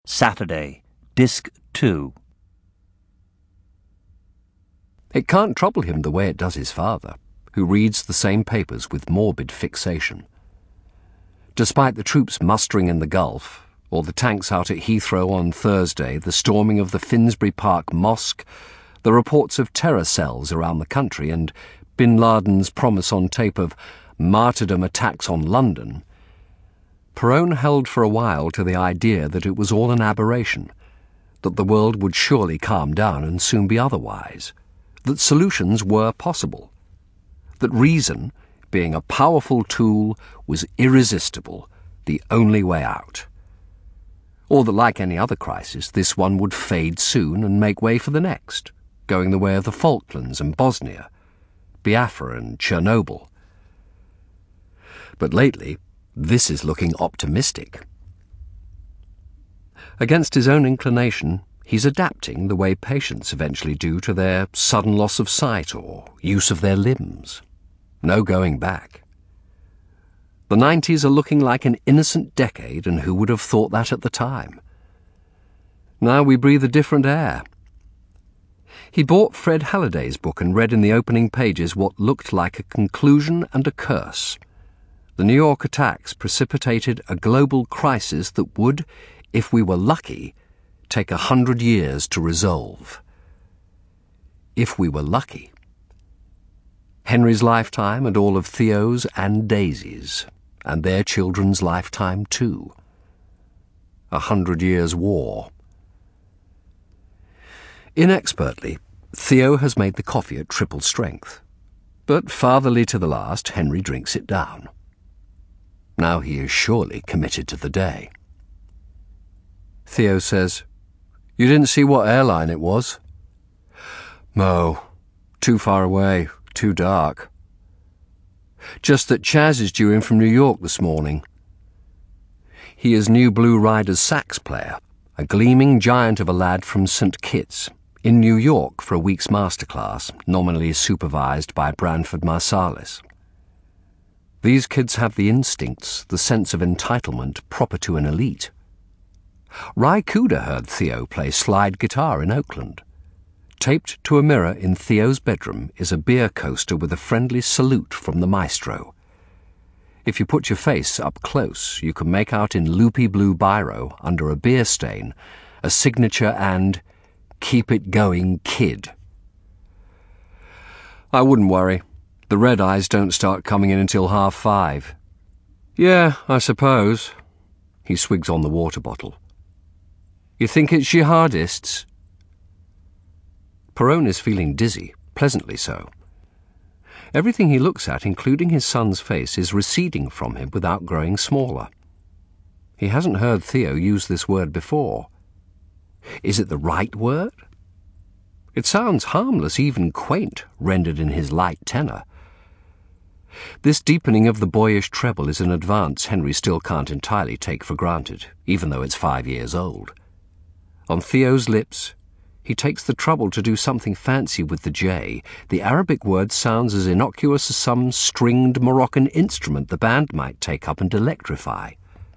Saturday, Disc 2. It can't trouble him the way it does his father, who reads the same papers with morbid fixation. Despite the troops mustering in the Gulf, or the tanks out at Heathrow on Thursday, the storming of the Finsbury Park Mosque, the reports of terror cells around the country, and Bin Laden's promise on tape of martyrdom attacks on London, Perowne held for a while to the idea that it was all an aberration, that the world would surely calm down and soon be otherwise, that solutions were possible, that reason, being a powerful tool, was irresistible, the only way out. Or that, like any other crisis, this one would fade soon and make way for the next, going the way of the Falklands and Bosnia, Biafra and Chernobyl. But lately, this is looking optimistic. Against his own inclination, he's adapting the way patients eventually do to their sudden loss of sight or use of their limbs. No going back. The 90s are looking like an innocent decade, and who would have thought that at the time? Now we breathe a different air. He bought Fred Halliday's book and read in the opening pages what looked like a conclusion and a curse. The New York attacks precipitated a global crisis that would, if we were lucky, take 100 years to resolve. If we were lucky. Henry's lifetime and all of Theo's and Daisy's, and their children's lifetime too. 100 years' war. Inexpertly, Theo has made the coffee at triple strength, but fatherly to the last, Henry drinks it down. Now he is surely committed to the day. Theo says, "You didn't see what airline it was?" "No, too far away, too dark. Just that Chaz is due in from New York this morning. He is new Blue Riders sax player, a gleaming giant of a lad from St. Kitts, in New York for a week's masterclass, nominally supervised by Branford Marsalis. These kids have the instincts, the sense of entitlement proper to an elite. Ry Cooder heard Theo play slide guitar in Oakland. Taped to a mirror in Theo's bedroom is a beer coaster with a friendly salute from the maestro. If you put your face up close, you can make out in loopy blue biro, under a beer stain, a signature and "Keep it going, kid." "I wouldn't worry. The red eyes don't start coming in until 5:30. "Yeah, I suppose." He swigs on the water bottle. "You think it's jihadists?" Perowne is feeling dizzy, pleasantly so. Everything he looks at, including his son's face, is receding from him without growing smaller. He hasn't heard Theo use this word before. Is it the right word? It sounds harmless, even quaint, rendered in his light tenor. This deepening of the boyish treble is an advance Henry still can't entirely take for granted, even though it's 5 years old. On Theo's lips, he takes the trouble to do something fancy with the J. The Arabic word sounds as innocuous as some stringed Moroccan instrument the band might take up and electrify.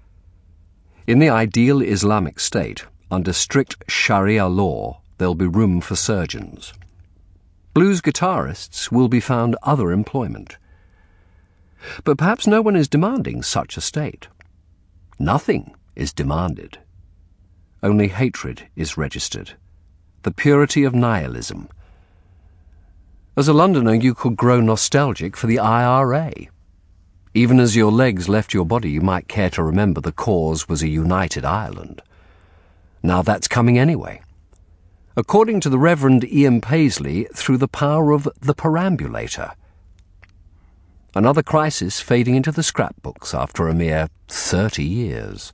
In the ideal Islamic state, under strict Sharia law, there'll be room for surgeons. Blues guitarists will be found other employment. But perhaps no one is demanding such a state. Nothing is demanded. Only hatred is registered. The purity of nihilism. As a Londoner, you could grow nostalgic for the IRA. Even as your legs left your body, you might care to remember the cause was a united Ireland. Now that's coming anyway. According to the Reverend Ian Paisley, through the power of the perambulator. Another crisis fading into the scrapbooks after a mere 30 years.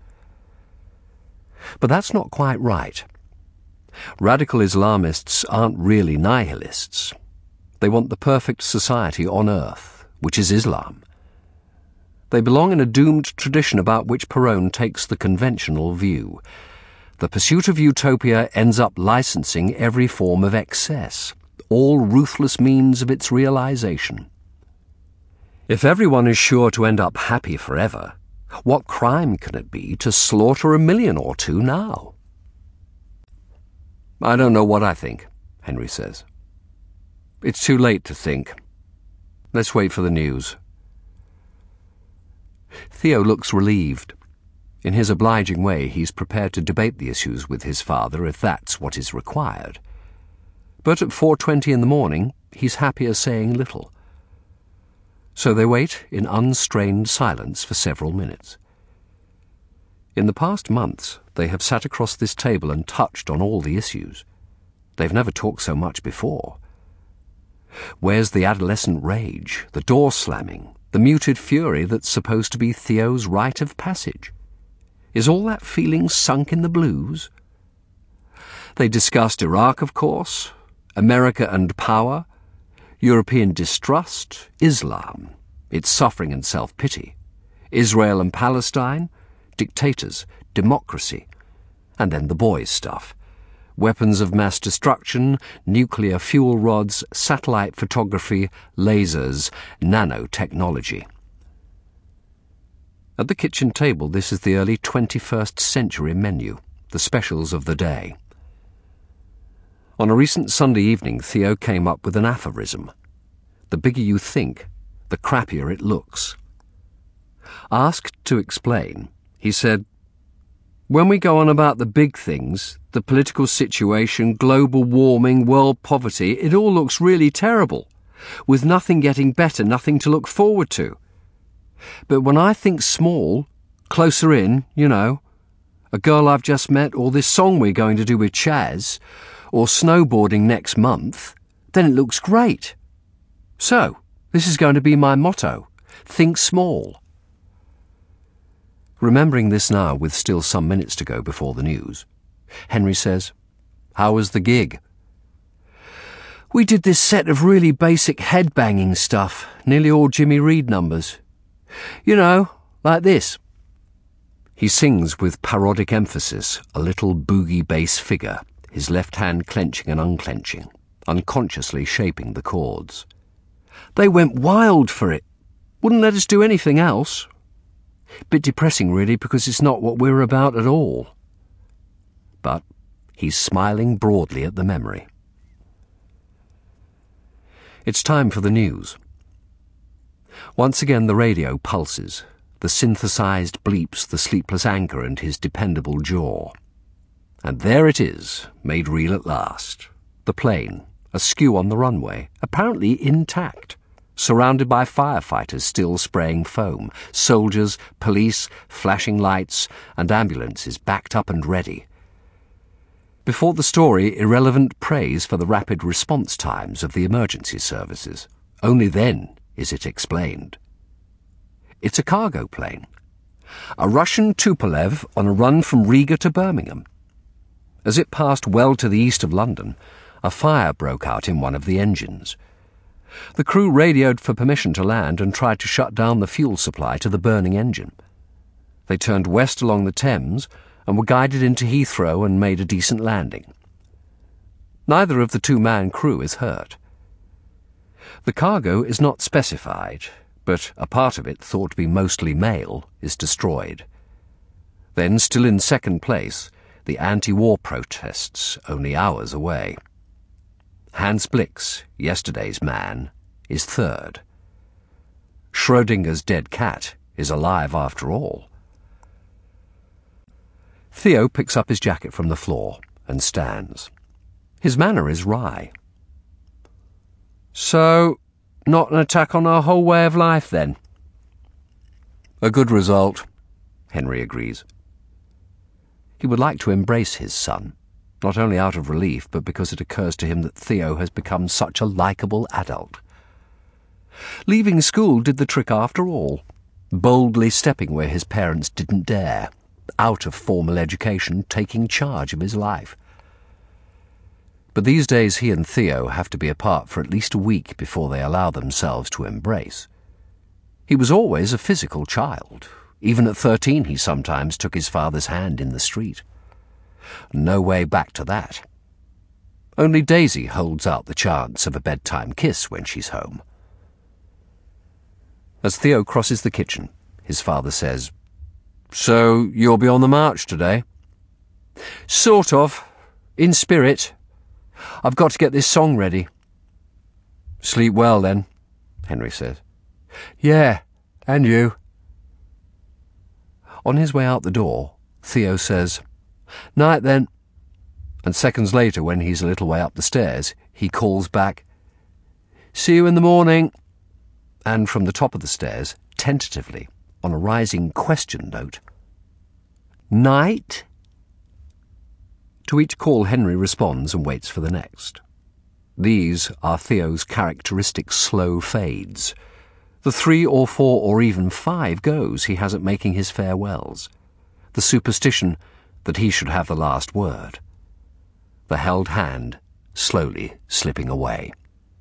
But that's not quite right. Radical Islamists aren't really nihilists. They want the perfect society on earth, which is Islam. They belong in a doomed tradition about which Perowne takes the conventional view. The pursuit of utopia ends up licensing every form of excess, all ruthless means of its realization. If everyone is sure to end up happy forever, what crime can it be to slaughter 1 million or 2 now? I don't know what I think, Henry says. It's too late to think. Let's wait for the news. Theo looks relieved. In his obliging way, he's prepared to debate the issues with his father if that's what is required. But at 4:20 in the morning, he's happier saying little. So they wait in unstrained silence for several minutes. In the past months, they have sat across this table and touched on all the issues. They've never talked so much before. Where's the adolescent rage, the door slamming, the muted fury that's supposed to be Theo's rite of passage? Is all that feeling sunk in the blues? They discussed Iraq, of course, America and power, European distrust, Islam, its suffering and self-pity, Israel and Palestine, dictators, democracy, and then the boys' stuff. Weapons of mass destruction, nuclear fuel rods, satellite photography, lasers, nanotechnology. At the kitchen table, this is the early 21st century menu, the specials of the day. On a recent Sunday evening, Theo came up with an aphorism. The bigger you think, the crappier it looks. Asked to explain, he said, "When we go on about the big things, the political situation, global warming, world poverty, it all looks really terrible, with nothing getting better, nothing to look forward to. But when I think small, closer in, you know, a girl I've just met, or this song we're going to do with Chaz, or snowboarding next month, then it looks great. So, this is going to be my motto, think small." Remembering this now with still some minutes to go before the news, Henry says, "How was the gig?" "We did this set of really basic head-banging stuff, nearly all Jimmy Reed numbers. You know, like this." He sings with parodic emphasis, a little boogie bass figure, his left hand clenching and unclenching, unconsciously shaping the chords. "They went wild for it. Wouldn't let us do anything else. Bit depressing, really, because it's not what we're about at all." But he's smiling broadly at the memory. It's time for the news. Once again the radio pulses, the synthesized bleeps the sleepless anchor and his dependable jaw. And there it is, made real at last. The plane, askew on the runway, apparently intact, surrounded by firefighters still spraying foam, soldiers, police, flashing lights, and ambulances backed up and ready. Before the story, irrelevant praise for the rapid response times of the emergency services. Only then is it explained. It's a cargo plane. A Russian Tupolev on a run from Riga to Birmingham. As it passed well to the east of London, a fire broke out in one of the engines. The crew radioed for permission to land and tried to shut down the fuel supply to the burning engine. They turned west along the Thames and were guided into Heathrow and made a decent landing. Neither of the two-man crew is hurt. The cargo is not specified, but a part of it, thought to be mostly mail, is destroyed. Then, still in second place, the anti-war protests, only hours away. Hans Blix, yesterday's man, is third. Schrödinger's dead cat is alive after all. Theo picks up his jacket from the floor and stands. His manner is wry. "So, not an attack on our whole way of life, then?" "A good result," Henry agrees. He would like to embrace his son, not only out of relief, but because it occurs to him that Theo has become such a likeable adult. Leaving school did the trick after all, boldly stepping where his parents didn't dare, out of formal education, taking charge of his life. But these days he and Theo have to be apart for at least a week before they allow themselves to embrace. He was always a physical child. Even at 13 he sometimes took his father's hand in the street. No way back to that. Only Daisy holds out the chance of a bedtime kiss when she's home. As Theo crosses the kitchen, his father says, "So you'll be on the march today?" "Sort of. In spirit. I've got to get this song ready. Sleep well, then, Henry said. Yeah, and you. On his way out the door, Theo says, Night, then. And seconds later, when he's a little way up the stairs, he calls back, See you in the morning. And from the top of the stairs, tentatively, on a rising question note, Night? To each call, Henry responds and waits for the next. These are Theo's characteristic slow fades, the 3 or 4 or even 5 goes he has at making his farewells, the superstition that he should have the last word, the held hand slowly slipping away.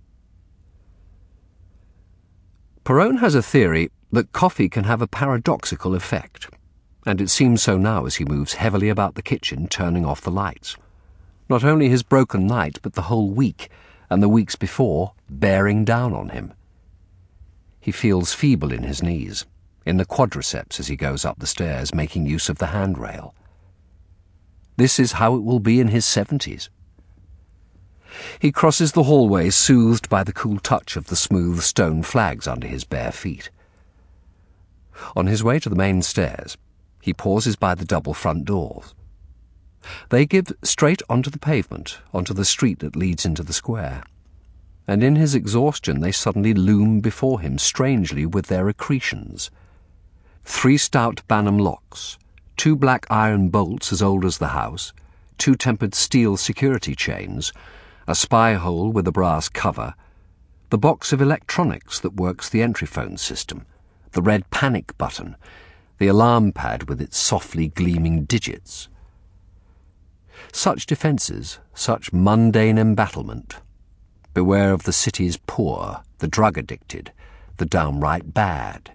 Perowne has a theory that coffee can have a paradoxical effect, and it seems so now as he moves heavily about the kitchen, turning off the lights. Not only his broken night, but the whole week, and the weeks before, bearing down on him. He feels feeble in his knees, in the quadriceps as he goes up the stairs, making use of the handrail. This is how it will be in his 70s. He crosses the hallway, soothed by the cool touch of the smooth stone flags under his bare feet. On his way to the main stairs, he pauses by the double front doors. They give straight onto the pavement, onto the street that leads into the square, and in his exhaustion they suddenly loom before him strangely with their accretions. 3 stout Banham locks, 2 black iron bolts as old as the house, 2 tempered steel security chains, a spy hole with a brass cover, the box of electronics that works the entry phone system, the red panic button, the alarm pad with its softly gleaming digits. Such defences, such mundane embattlement. Beware of the city's poor, the drug-addicted, the downright bad.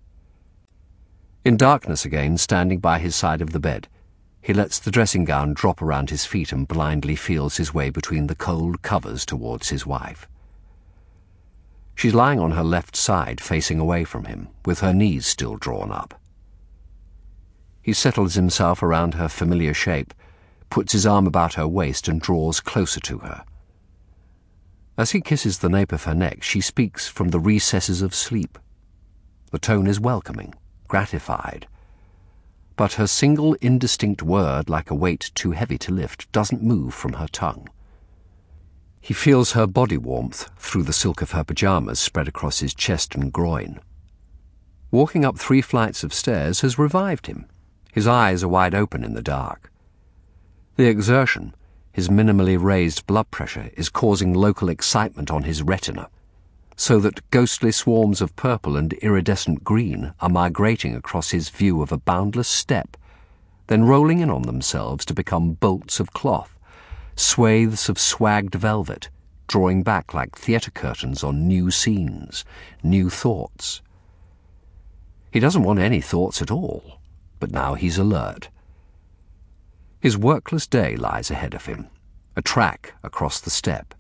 In darkness again, standing by his side of the bed, he lets the dressing-gown drop around his feet and blindly feels his way between the cold covers towards his wife. She's lying on her left side, facing away from him, with her knees still drawn up. He settles himself around her familiar shape, puts his arm about her waist and draws closer to her. As he kisses the nape of her neck, she speaks from the recesses of sleep. The tone is welcoming, gratified, but her single indistinct word, like a weight too heavy to lift, doesn't move from her tongue. He feels her body warmth through the silk of her pyjamas spread across his chest and groin. Walking up 3 flights of stairs has revived him. His eyes are wide open in the dark. The exertion, his minimally raised blood pressure, is causing local excitement on his retina, so that ghostly swarms of purple and iridescent green are migrating across his view of a boundless steppe, then rolling in on themselves to become bolts of cloth, swathes of swagged velvet, drawing back like theatre curtains on new scenes, new thoughts. He doesn't want any thoughts at all, but now he's alert. His workless day lies ahead of him, a track across the steppe.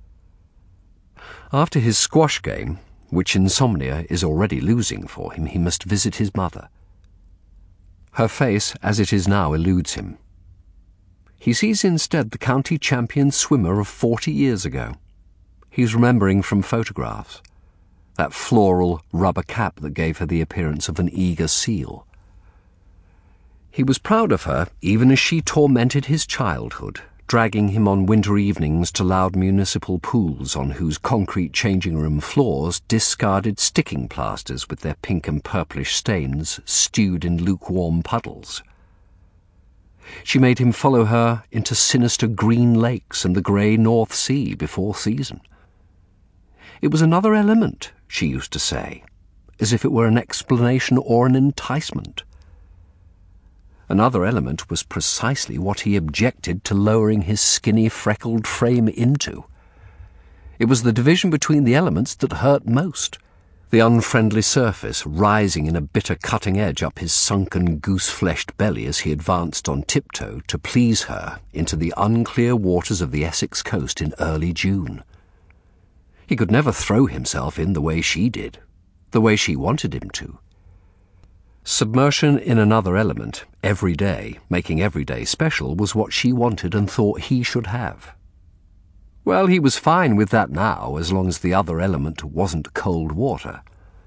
After his squash game, which insomnia is already losing for him, he must visit his mother. Her face, as it is now, eludes him. He sees instead the county champion swimmer of 40 years ago. He's remembering from photographs, that floral rubber cap that gave her the appearance of an eager seal. He was proud of her even as she tormented his childhood, dragging him on winter evenings to loud municipal pools on whose concrete changing-room floors discarded sticking plasters with their pink and purplish stains stewed in lukewarm puddles. She made him follow her into sinister green lakes and the grey North Sea before season. It was another element, she used to say, as if it were an explanation or an enticement. Another element was precisely what he objected to lowering his skinny, freckled frame into. It was the division between the elements that hurt most, the unfriendly surface rising in a bitter cutting edge up his sunken goose-fleshed belly as he advanced on tiptoe to please her into the unclear waters of the Essex coast in early June. He could never throw himself in the way she did, the way she wanted him to. Submersion in another element, every day, making every day special, was what she wanted and thought he should have. Well, he was fine with that now, as long as the other element wasn't cold water.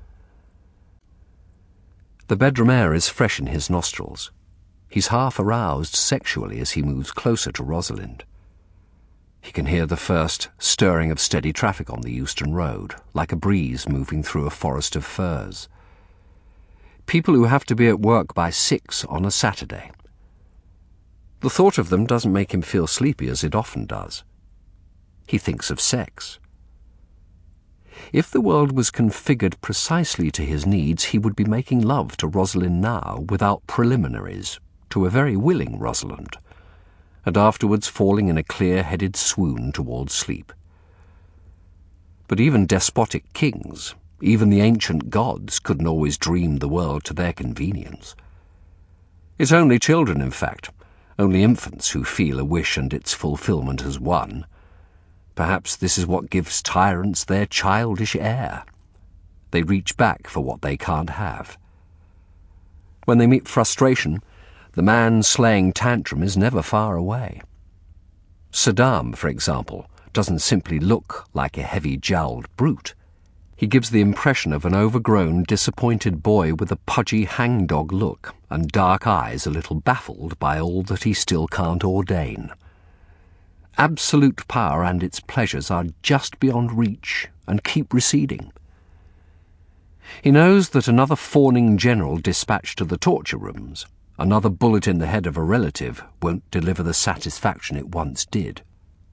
The bedroom air is fresh in his nostrils. He's half aroused sexually as he moves closer to Rosalind. He can hear the first stirring of steady traffic on the Euston Road, like a breeze moving through a forest of firs. People who have to be at work by 6 on a Saturday. The thought of them doesn't make him feel sleepy as it often does. He thinks of sex. If the world was configured precisely to his needs, he would be making love to Rosalind now without preliminaries, to a very willing Rosalind, and afterwards falling in a clear-headed swoon towards sleep. But even despotic kings, even the ancient gods, couldn't always dream the world to their convenience. It's only children, in fact, only infants who feel a wish and its fulfilment as one. Perhaps this is what gives tyrants their childish air. They reach back for what they can't have. When they meet frustration, the man-slaying tantrum is never far away. Saddam, for example, doesn't simply look like a heavy-jowled brute. He gives the impression of an overgrown, disappointed boy with a pudgy hangdog look and dark eyes a little baffled by all that he still can't ordain. Absolute power and its pleasures are just beyond reach and keep receding. He knows that another fawning general dispatched to the torture rooms, another bullet in the head of a relative, won't deliver the satisfaction it once did.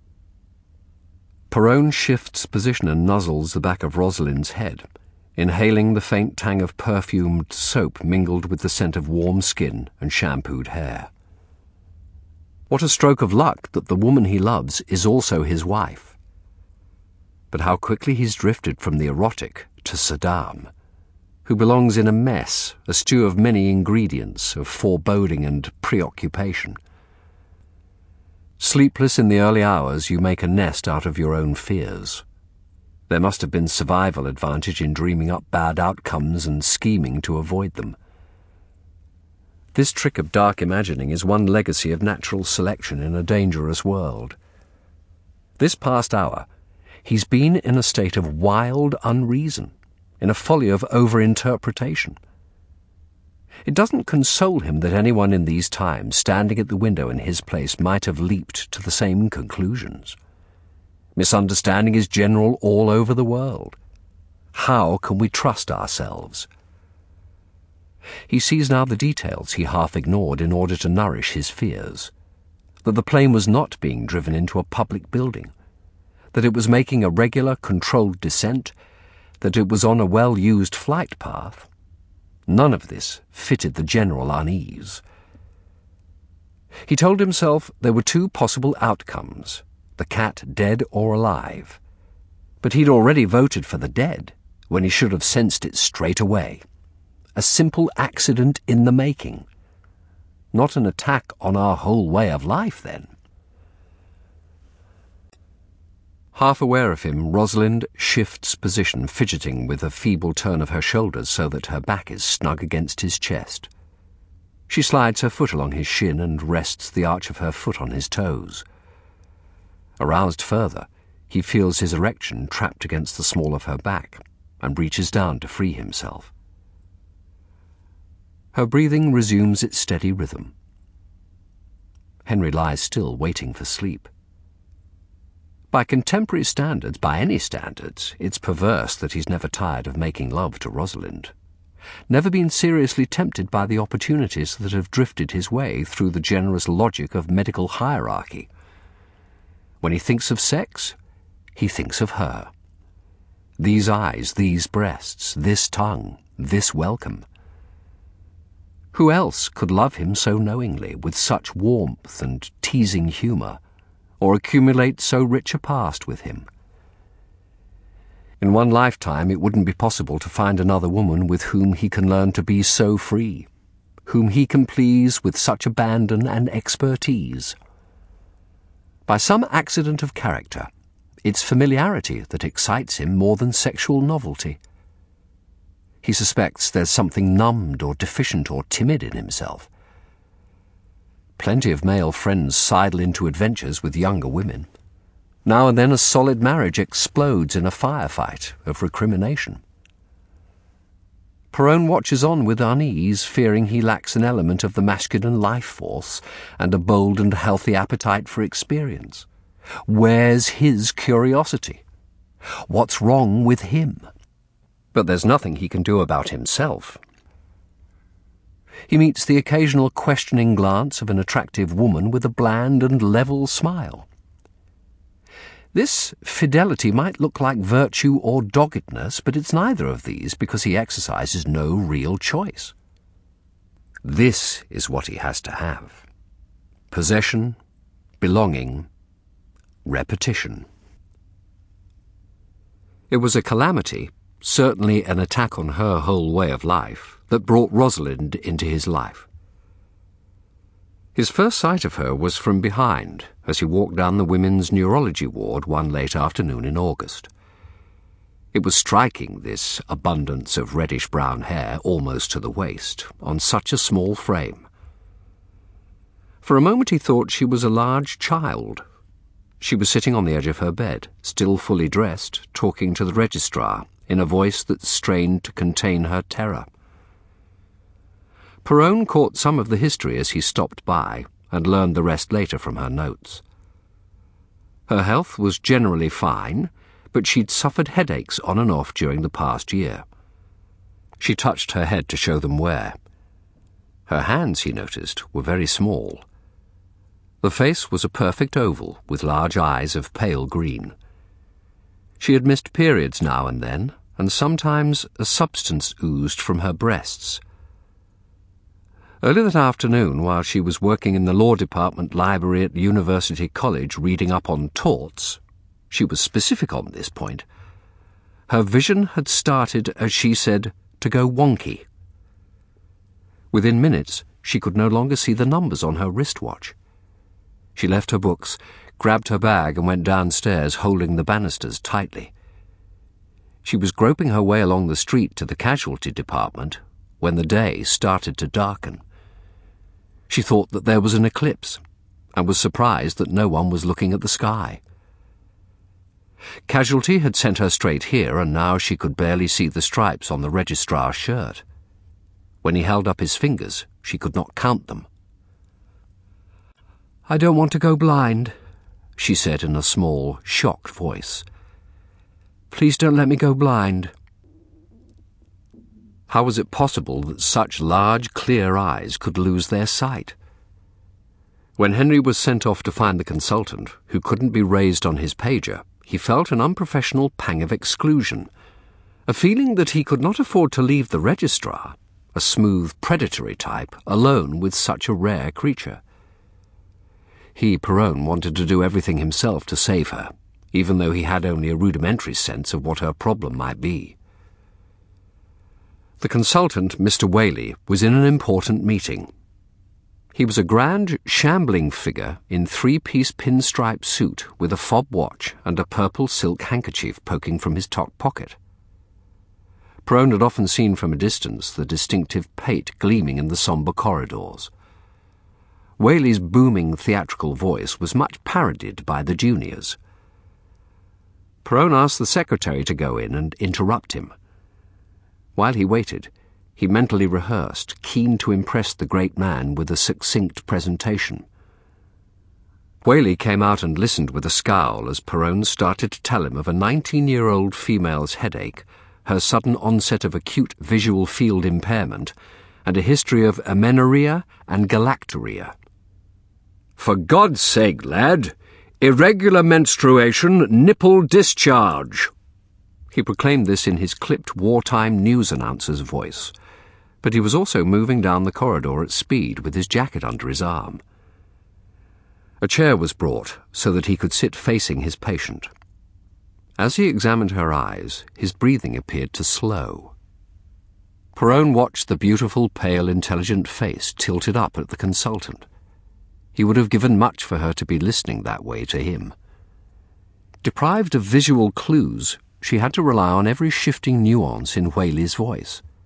Perrone shifts position and nuzzles the back of Rosalind's head, inhaling the faint tang of perfumed soap mingled with the scent of warm skin and shampooed hair. What a stroke of luck that the woman he loves is also his wife. But how quickly he's drifted from the erotic to Saddam, who belongs in a mess, a stew of many ingredients, of foreboding and preoccupation. Sleepless in the early hours, you make a nest out of your own fears. There must have been survival advantage in dreaming up bad outcomes and scheming to avoid them. This trick of dark imagining is one legacy of natural selection in a dangerous world. This past hour, he's been in a state of wild unreason, in a folly of over-interpretation. It doesn't console him that anyone in these times, standing at the window in his place, might have leaped to the same conclusions. Misunderstanding is general all over the world. How can we trust ourselves? He sees now the details he half ignored in order to nourish his fears. That the plane was not being driven into a public building. That it was making a regular, controlled descent. That it was on a well-used flight path. None of this fitted the general unease. He told himself there were 2 possible outcomes, the cat dead or alive. But he'd already voted for the dead, when he should have sensed it straight away. A simple accident in the making. Not an attack on our whole way of life, then. Half aware of him, Rosalind shifts position, fidgeting with a feeble turn of her shoulders so that her back is snug against his chest. She slides her foot along his shin and rests the arch of her foot on his toes. Aroused further, he feels his erection trapped against the small of her back and reaches down to free himself. Her breathing resumes its steady rhythm. Henry lies still, waiting for sleep. By contemporary standards, by any standards, it's perverse that he's never tired of making love to Rosalind. Never been seriously tempted by the opportunities that have drifted his way through the generous logic of medical hierarchy. When he thinks of sex, he thinks of her. These eyes, these breasts, this tongue, this welcome. Who else could love him so knowingly, with such warmth and teasing humour, or accumulate so rich a past with him? In one lifetime it wouldn't be possible to find another woman with whom he can learn to be so free, whom he can please with such abandon and expertise. By some accident of character, it's familiarity that excites him more than sexual novelty. He suspects there's something numbed or deficient or timid in himself. Plenty of male friends sidle into adventures with younger women. Now and then a solid marriage explodes in a firefight of recrimination. Perowne watches on with unease, fearing he lacks an element of the masculine life force and a bold and healthy appetite for experience. Where's his curiosity? What's wrong with him? But there's nothing he can do about himself. He meets the occasional questioning glance of an attractive woman with a bland and level smile. This fidelity might look like virtue or doggedness, but it's neither of these because he exercises no real choice. This is what he has to have: possession, belonging, repetition. It was a calamity, certainly an attack on her whole way of life, that brought Rosalind into his life. His first sight of her was from behind, as he walked down the women's neurology ward one late afternoon in August. It was striking, this abundance of reddish-brown hair almost to the waist, on such a small frame. For a moment he thought she was a large child. She was sitting on the edge of her bed, still fully dressed, talking to the registrar, in a voice that strained to contain her terror. Perowne caught some of the history as he stopped by, and learned the rest later from her notes. Her health was generally fine, but she'd suffered headaches on and off during the past year. She touched her head to show them where. Her hands, he noticed, were very small. The face was a perfect oval, with large eyes of pale green. She had missed periods now and then, and sometimes a substance oozed from her breasts. Early that afternoon, while she was working in the law department library at University College reading up on torts, she was specific on this point, her vision had started, as she said, to go wonky. Within minutes, she could no longer see the numbers on her wristwatch. She left her books, grabbed her bag and went downstairs, holding the banisters tightly. She was groping her way along the street to the casualty department when the day started to darken. She thought that there was an eclipse, and was surprised that no one was looking at the sky. Casualty had sent her straight here, and now she could barely see the stripes on the registrar's shirt. When he held up his fingers, she could not count them. "I don't want to go blind," she said in a small, shocked voice. "Please don't let me go blind." How was it possible that such large, clear eyes could lose their sight? When Henry was sent off to find the consultant, who couldn't be raised on his pager, he felt an unprofessional pang of exclusion, a feeling that he could not afford to leave the registrar, a smooth, predatory type, alone with such a rare creature. He, Perowne, wanted to do everything himself to save her, even though he had only a rudimentary sense of what her problem might be. The consultant, Mr. Whaley, was in an important meeting. He was a grand, shambling figure in three-piece pinstripe suit with a fob watch and a purple silk handkerchief poking from his top pocket. Perowne had often seen from a distance the distinctive pate gleaming in the sombre corridors. Whaley's booming theatrical voice was much parodied by the juniors. Perowne asked the secretary to go in and interrupt him. While he waited, he mentally rehearsed, keen to impress the great man with a succinct presentation. Whaley came out and listened with a scowl as Perowne started to tell him of a 19-year-old female's headache, her sudden onset of acute visual field impairment, and a history of amenorrhea and galactorrhea. "For God's sake, lad, irregular menstruation, nipple discharge." He proclaimed this in his clipped wartime news announcer's voice, but he was also moving down the corridor at speed with his jacket under his arm. A chair was brought so that he could sit facing his patient. As he examined her eyes, his breathing appeared to slow. Perowne watched the beautiful, pale, intelligent face tilted up at the consultant. He would have given much for her to be listening that way to him. Deprived of visual clues, she had to rely on every shifting nuance in Whaley's voice.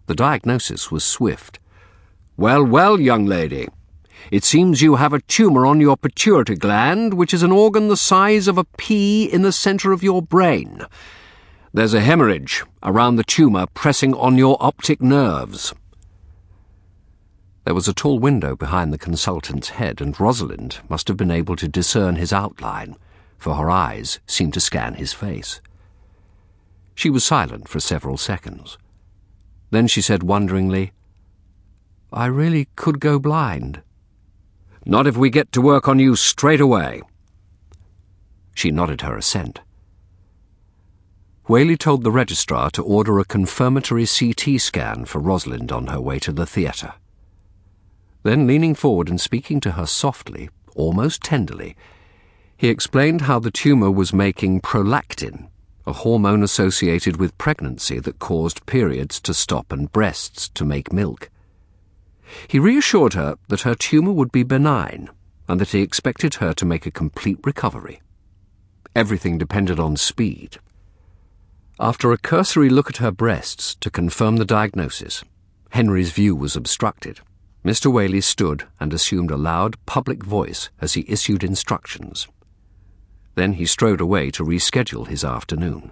The diagnosis was swift. "Well, well, young lady. It seems you have a tumour on your pituitary gland, which is an organ the size of a pea in the centre of your brain. There's a hemorrhage around the tumour pressing on your optic nerves." There was a tall window behind the consultant's head, and Rosalind must have been able to discern his outline, for her eyes seemed to scan his face. She was silent for several seconds. Then she said wonderingly, "I really could go blind." "Not if we get to work on you straight away." She nodded her assent. Whaley told the registrar to order a confirmatory CT scan for Rosalind on her way to the theatre. Then, leaning forward and speaking to her softly, almost tenderly, he explained how the tumour was making prolactin, a hormone associated with pregnancy that caused periods to stop and breasts to make milk. He reassured her that her tumour would be benign and that he expected her to make a complete recovery. Everything depended on speed. After a cursory look at her breasts to confirm the diagnosis, Henry's view was obstructed. Mr. Whaley stood and assumed a loud public voice as he issued instructions. Then he strode away to reschedule his afternoon.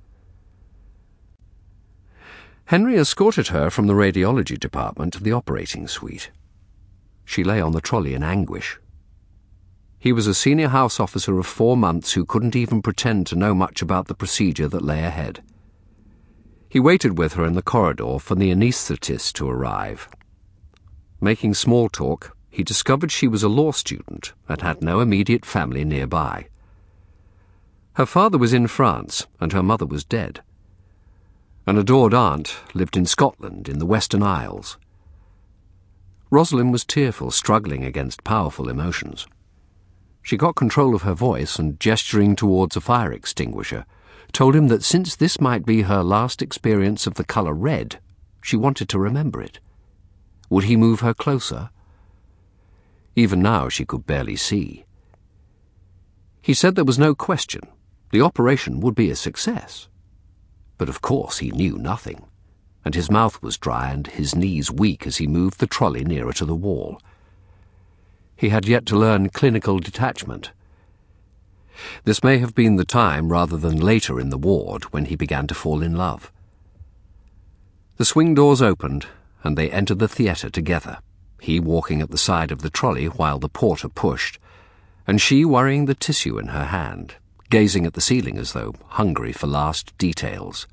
Henry escorted her from the radiology department to the operating suite. She lay on the trolley in anguish. He was a senior house officer of 4 months who couldn't even pretend to know much about the procedure that lay ahead. He waited with her in the corridor for the anaesthetist to arrive. Making small talk, he discovered she was a law student and had no immediate family nearby. Her father was in France and her mother was dead. An adored aunt lived in Scotland in the Western Isles. Rosalind was tearful, struggling against powerful emotions. She got control of her voice and, gesturing towards a fire extinguisher, told him that since this might be her last experience of the colour red, she wanted to remember it. Would he move her closer? Even now she could barely see. He said there was no question. The operation would be a success. But of course he knew nothing, and his mouth was dry and his knees weak as he moved the trolley nearer to the wall. He had yet to learn clinical detachment. This may have been the time rather than later in the ward when he began to fall in love. The swing doors opened, and they entered the theatre together, he walking at the side of the trolley while the porter pushed, and she worrying the tissue in her hand, gazing at the ceiling as though hungry for last details.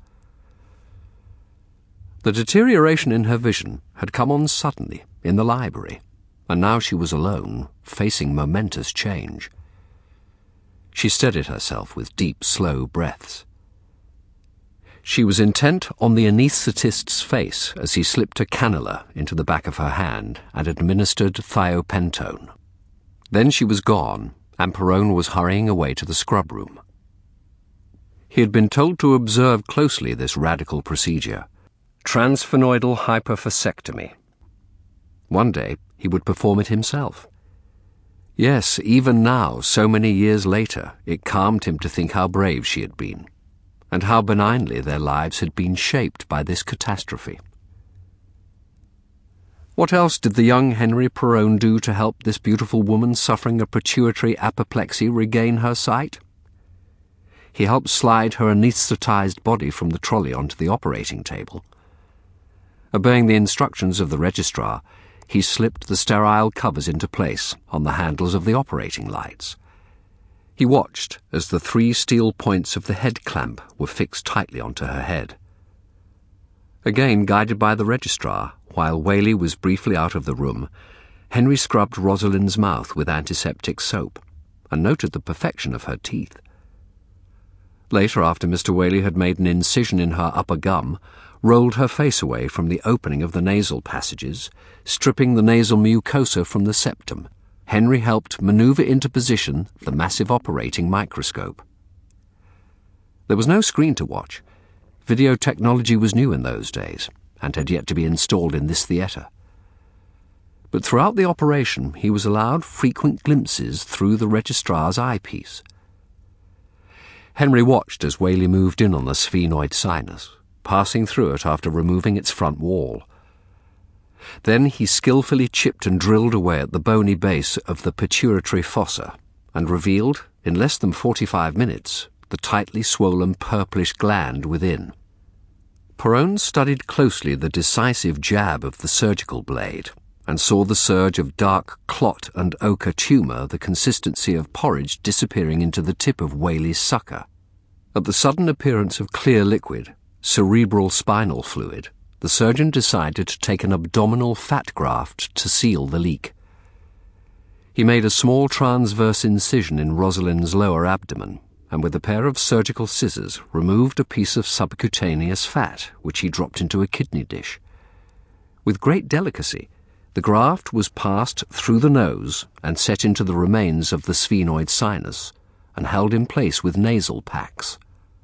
The deterioration in her vision had come on suddenly in the library, and now she was alone, facing momentous change. She steadied herself with deep, slow breaths. She was intent on the anaesthetist's face as he slipped a cannula into the back of her hand and administered thiopentone. Then she was gone, and Perrone was hurrying away to the scrub room. He had been told to observe closely this radical procedure, transsphenoidal hyperphasectomy. One day he would perform it himself. Yes, even now, so many years later, it calmed him to think how brave she had been, and how benignly their lives had been shaped by this catastrophe. What else did the young Henry Perrone do to help this beautiful woman suffering a pituitary apoplexy regain her sight? He helped slide her anaesthetized body from the trolley onto the operating table. Obeying the instructions of the registrar, he slipped the sterile covers into place on the handles of the operating lights. He watched as the 3 steel points of the head clamp were fixed tightly onto her head. Again, guided by the registrar, while Whaley was briefly out of the room, Henry scrubbed Rosalind's mouth with antiseptic soap and noted the perfection of her teeth. Later, after Mr. Whaley had made an incision in her upper gum, rolled her face away from the opening of the nasal passages, stripping the nasal mucosa from the septum, Henry helped maneuver into position the massive operating microscope. There was no screen to watch. Video technology was new in those days, and had yet to be installed in this theatre. But throughout the operation he was allowed frequent glimpses through the registrar's eyepiece. Henry watched as Whaley moved in on the sphenoid sinus, passing through it after removing its front wall. Then he skillfully chipped and drilled away at the bony base of the pituitary fossa and revealed, in less than 45 minutes, the tightly swollen purplish gland within. Perowne studied closely the decisive jab of the surgical blade and saw the surge of dark clot and ochre tumour, the consistency of porridge, disappearing into the tip of Whaley's sucker. At the sudden appearance of clear liquid, cerebral spinal fluid, the surgeon decided to take an abdominal fat graft to seal the leak. He made a small transverse incision in Rosalind's lower abdomen, and with a pair of surgical scissors removed a piece of subcutaneous fat, which he dropped into a kidney dish. With great delicacy, the graft was passed through the nose and set into the remains of the sphenoid sinus, and held in place with nasal packs.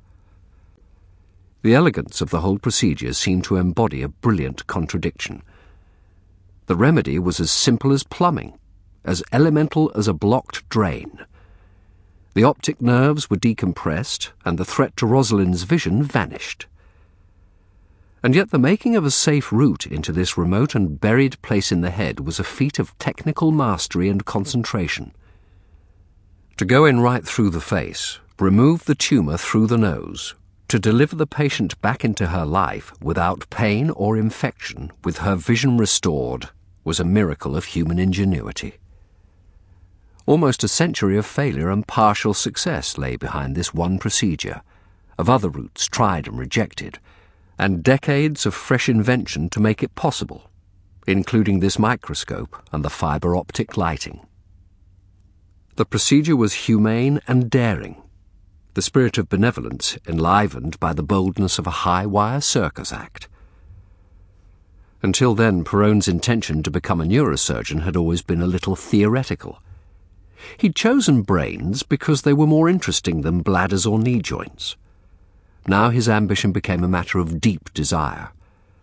The elegance of the whole procedure seemed to embody a brilliant contradiction. The remedy was as simple as plumbing, as elemental as a blocked drain. The optic nerves were decompressed, and the threat to Rosalind's vision vanished. And yet the making of a safe route into this remote and buried place in the head was a feat of technical mastery and concentration. To go in right through the face, remove the tumour through the nose, to deliver the patient back into her life without pain or infection, with her vision restored, was a miracle of human ingenuity. Almost a century of failure and partial success lay behind this one procedure, of other routes tried and rejected, and decades of fresh invention to make it possible, including this microscope and the fibre optic lighting. The procedure was humane and daring, the spirit of benevolence enlivened by the boldness of a high-wire circus act. Until then, Perowne's intention to become a neurosurgeon had always been a little theoretical. He'd chosen brains because they were more interesting than bladders or knee joints. Now his ambition became a matter of deep desire.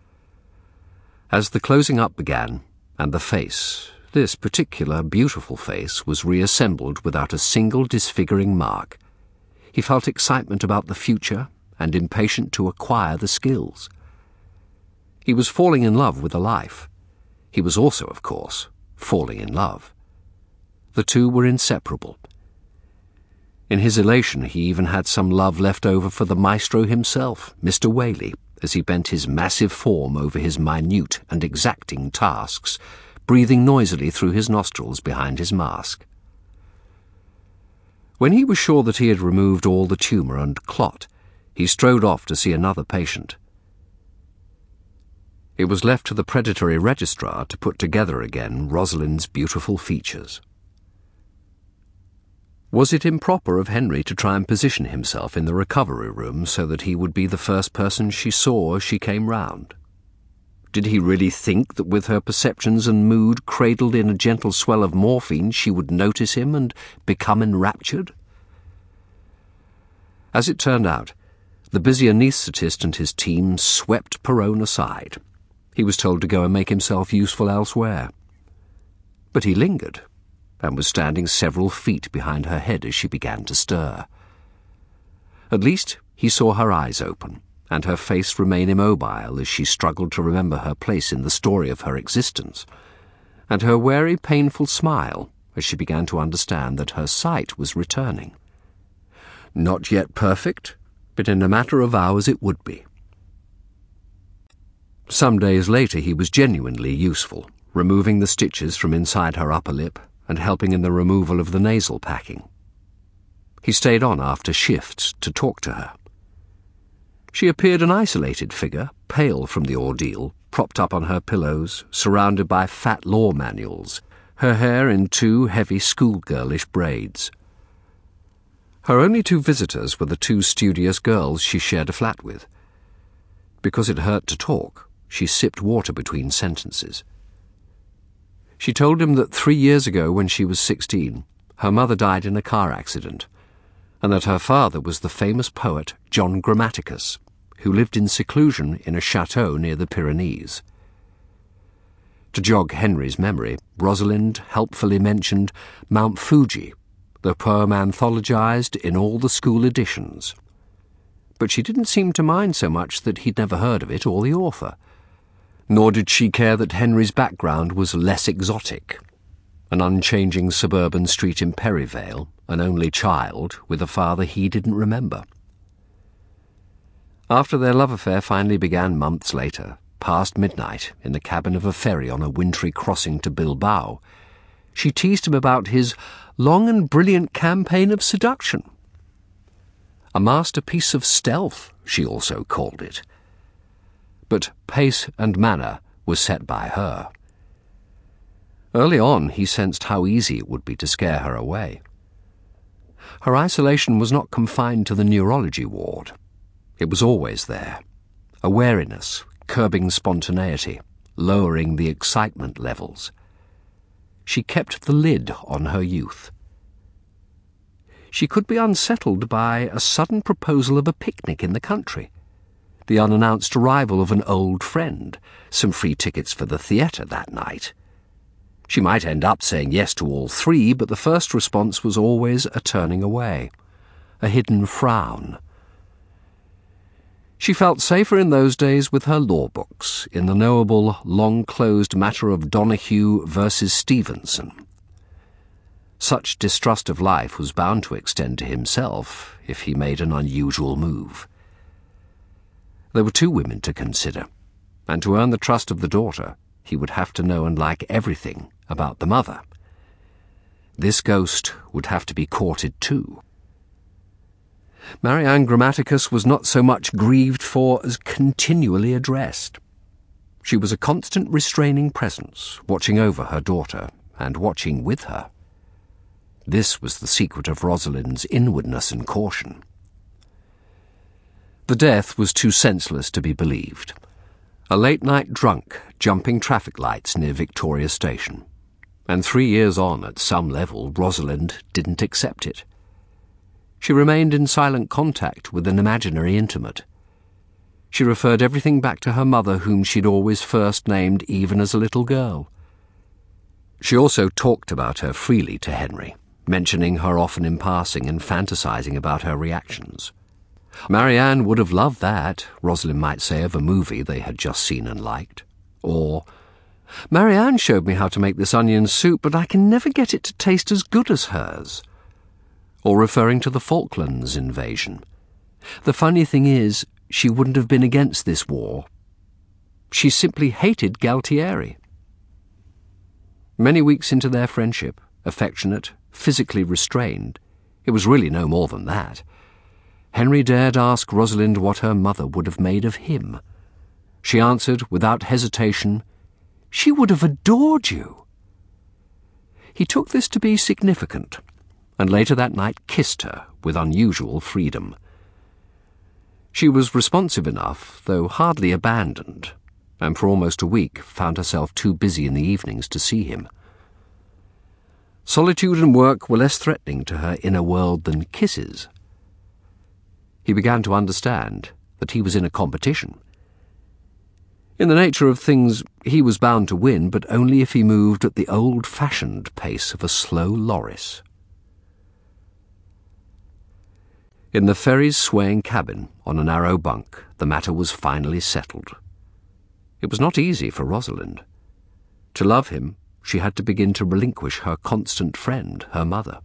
As the closing up began, and the face, this particular beautiful face, was reassembled without a single disfiguring mark, he felt excitement about the future and impatient to acquire the skills. He was falling in love with a life. He was also, of course, falling in love. The two were inseparable. In his elation, he even had some love left over for the maestro himself, Mr. Whaley, as he bent his massive form over his minute and exacting tasks, breathing noisily through his nostrils behind his mask. When he was sure that he had removed all the tumour and clot, he strode off to see another patient. It was left to the predatory registrar to put together again Rosalind's beautiful features. Was it improper of Henry to try and position himself in the recovery room so that he would be the first person she saw as she came round? Did he really think that with her perceptions and mood cradled in a gentle swell of morphine she would notice him and become enraptured? As it turned out, the busy anaesthetist and his team swept Perowne aside. He was told to go and make himself useful elsewhere. But he lingered, and was standing several feet behind her head as she began to stir. At least he saw her eyes open, and her face remain immobile as she struggled to remember her place in the story of her existence, and her wary, painful smile as she began to understand that her sight was returning. Not yet perfect, but in a matter of hours it would be. Some days later he was genuinely useful, removing the stitches from inside her upper lip and helping in the removal of the nasal packing. He stayed on after shifts to talk to her. She appeared an isolated figure, pale from the ordeal, propped up on her pillows, surrounded by fat law manuals, her hair in two heavy schoolgirlish braids. Her only two visitors were the two studious girls she shared a flat with. Because it hurt to talk, she sipped water between sentences. She told him that 3 years ago, when she was 16, her mother died in a car accident, and that her father was the famous poet John Grammaticus, who lived in seclusion in a chateau near the Pyrenees. To jog Henry's memory, Rosalind helpfully mentioned Mount Fuji, the poem anthologized in all the school editions. but she didn't seem to mind so much that he'd never heard of it or the author. Nor did she care that Henry's background was less exotic. An unchanging suburban street in Perivale, an only child, with a father he didn't remember. After their love affair finally began months later, past midnight, in the cabin of a ferry on a wintry crossing to Bilbao, she teased him about his long and brilliant campaign of seduction. A masterpiece of stealth, she also called it. But pace and manner was set by her. Early on, he sensed how easy it would be to scare her away. Her isolation was not confined to the neurology ward. It was always there. A wariness, curbing spontaneity, lowering the excitement levels. She kept the lid on her youth. She could be unsettled by a sudden proposal of a picnic in the country, the unannounced arrival of an old friend, some free tickets for the theatre that night. She might end up saying yes to all three, but the first response was always a turning away, a hidden frown. She felt safer in those days with her law books, in the knowable, long-closed matter of Donahue versus Stevenson. Such distrust of life was bound to extend to himself if he made an unusual move. There were two women to consider, and to earn the trust of the daughter, he would have to know and like everything about the mother. This ghost would have to be courted too. Marianne Grammaticus was not so much grieved for as continually addressed. She was a constant restraining presence, watching over her daughter, and watching with her. This was the secret of Rosalind's inwardness and caution. The death was too senseless to be believed. A late-night drunk jumping traffic lights near Victoria Station. And 3 years on, at some level, Rosalind didn't accept it. She remained in silent contact with an imaginary intimate. She referred everything back to her mother, whom she'd always first named even as a little girl. She also talked about her freely to Henry, mentioning her often in passing and fantasizing about her reactions. Marianne would have loved that, Rosalind might say of a movie they had just seen and liked. Or, Marianne showed me how to make this onion soup, but I can never get it to taste as good as hers. Or referring to the Falklands invasion. The funny thing is, she wouldn't have been against this war. She simply hated Galtieri. Many weeks into their friendship, affectionate, physically restrained, it was really no more than that, Henry dared ask Rosalind what her mother would have made of him. She answered, without hesitation, "She would have adored you." He took this to be significant, and later that night kissed her with unusual freedom. She was responsive enough, though hardly abandoned, and for almost a week found herself too busy in the evenings to see him. Solitude and work were less threatening to her inner world than kisses. He began to understand that he was in a competition. In the nature of things, he was bound to win, but only if he moved at the old-fashioned pace of a slow loris. In the ferry's swaying cabin, on a narrow bunk, the matter was finally settled. It was not easy for Rosalind. To love him, she had to begin to relinquish her constant friend, her mother.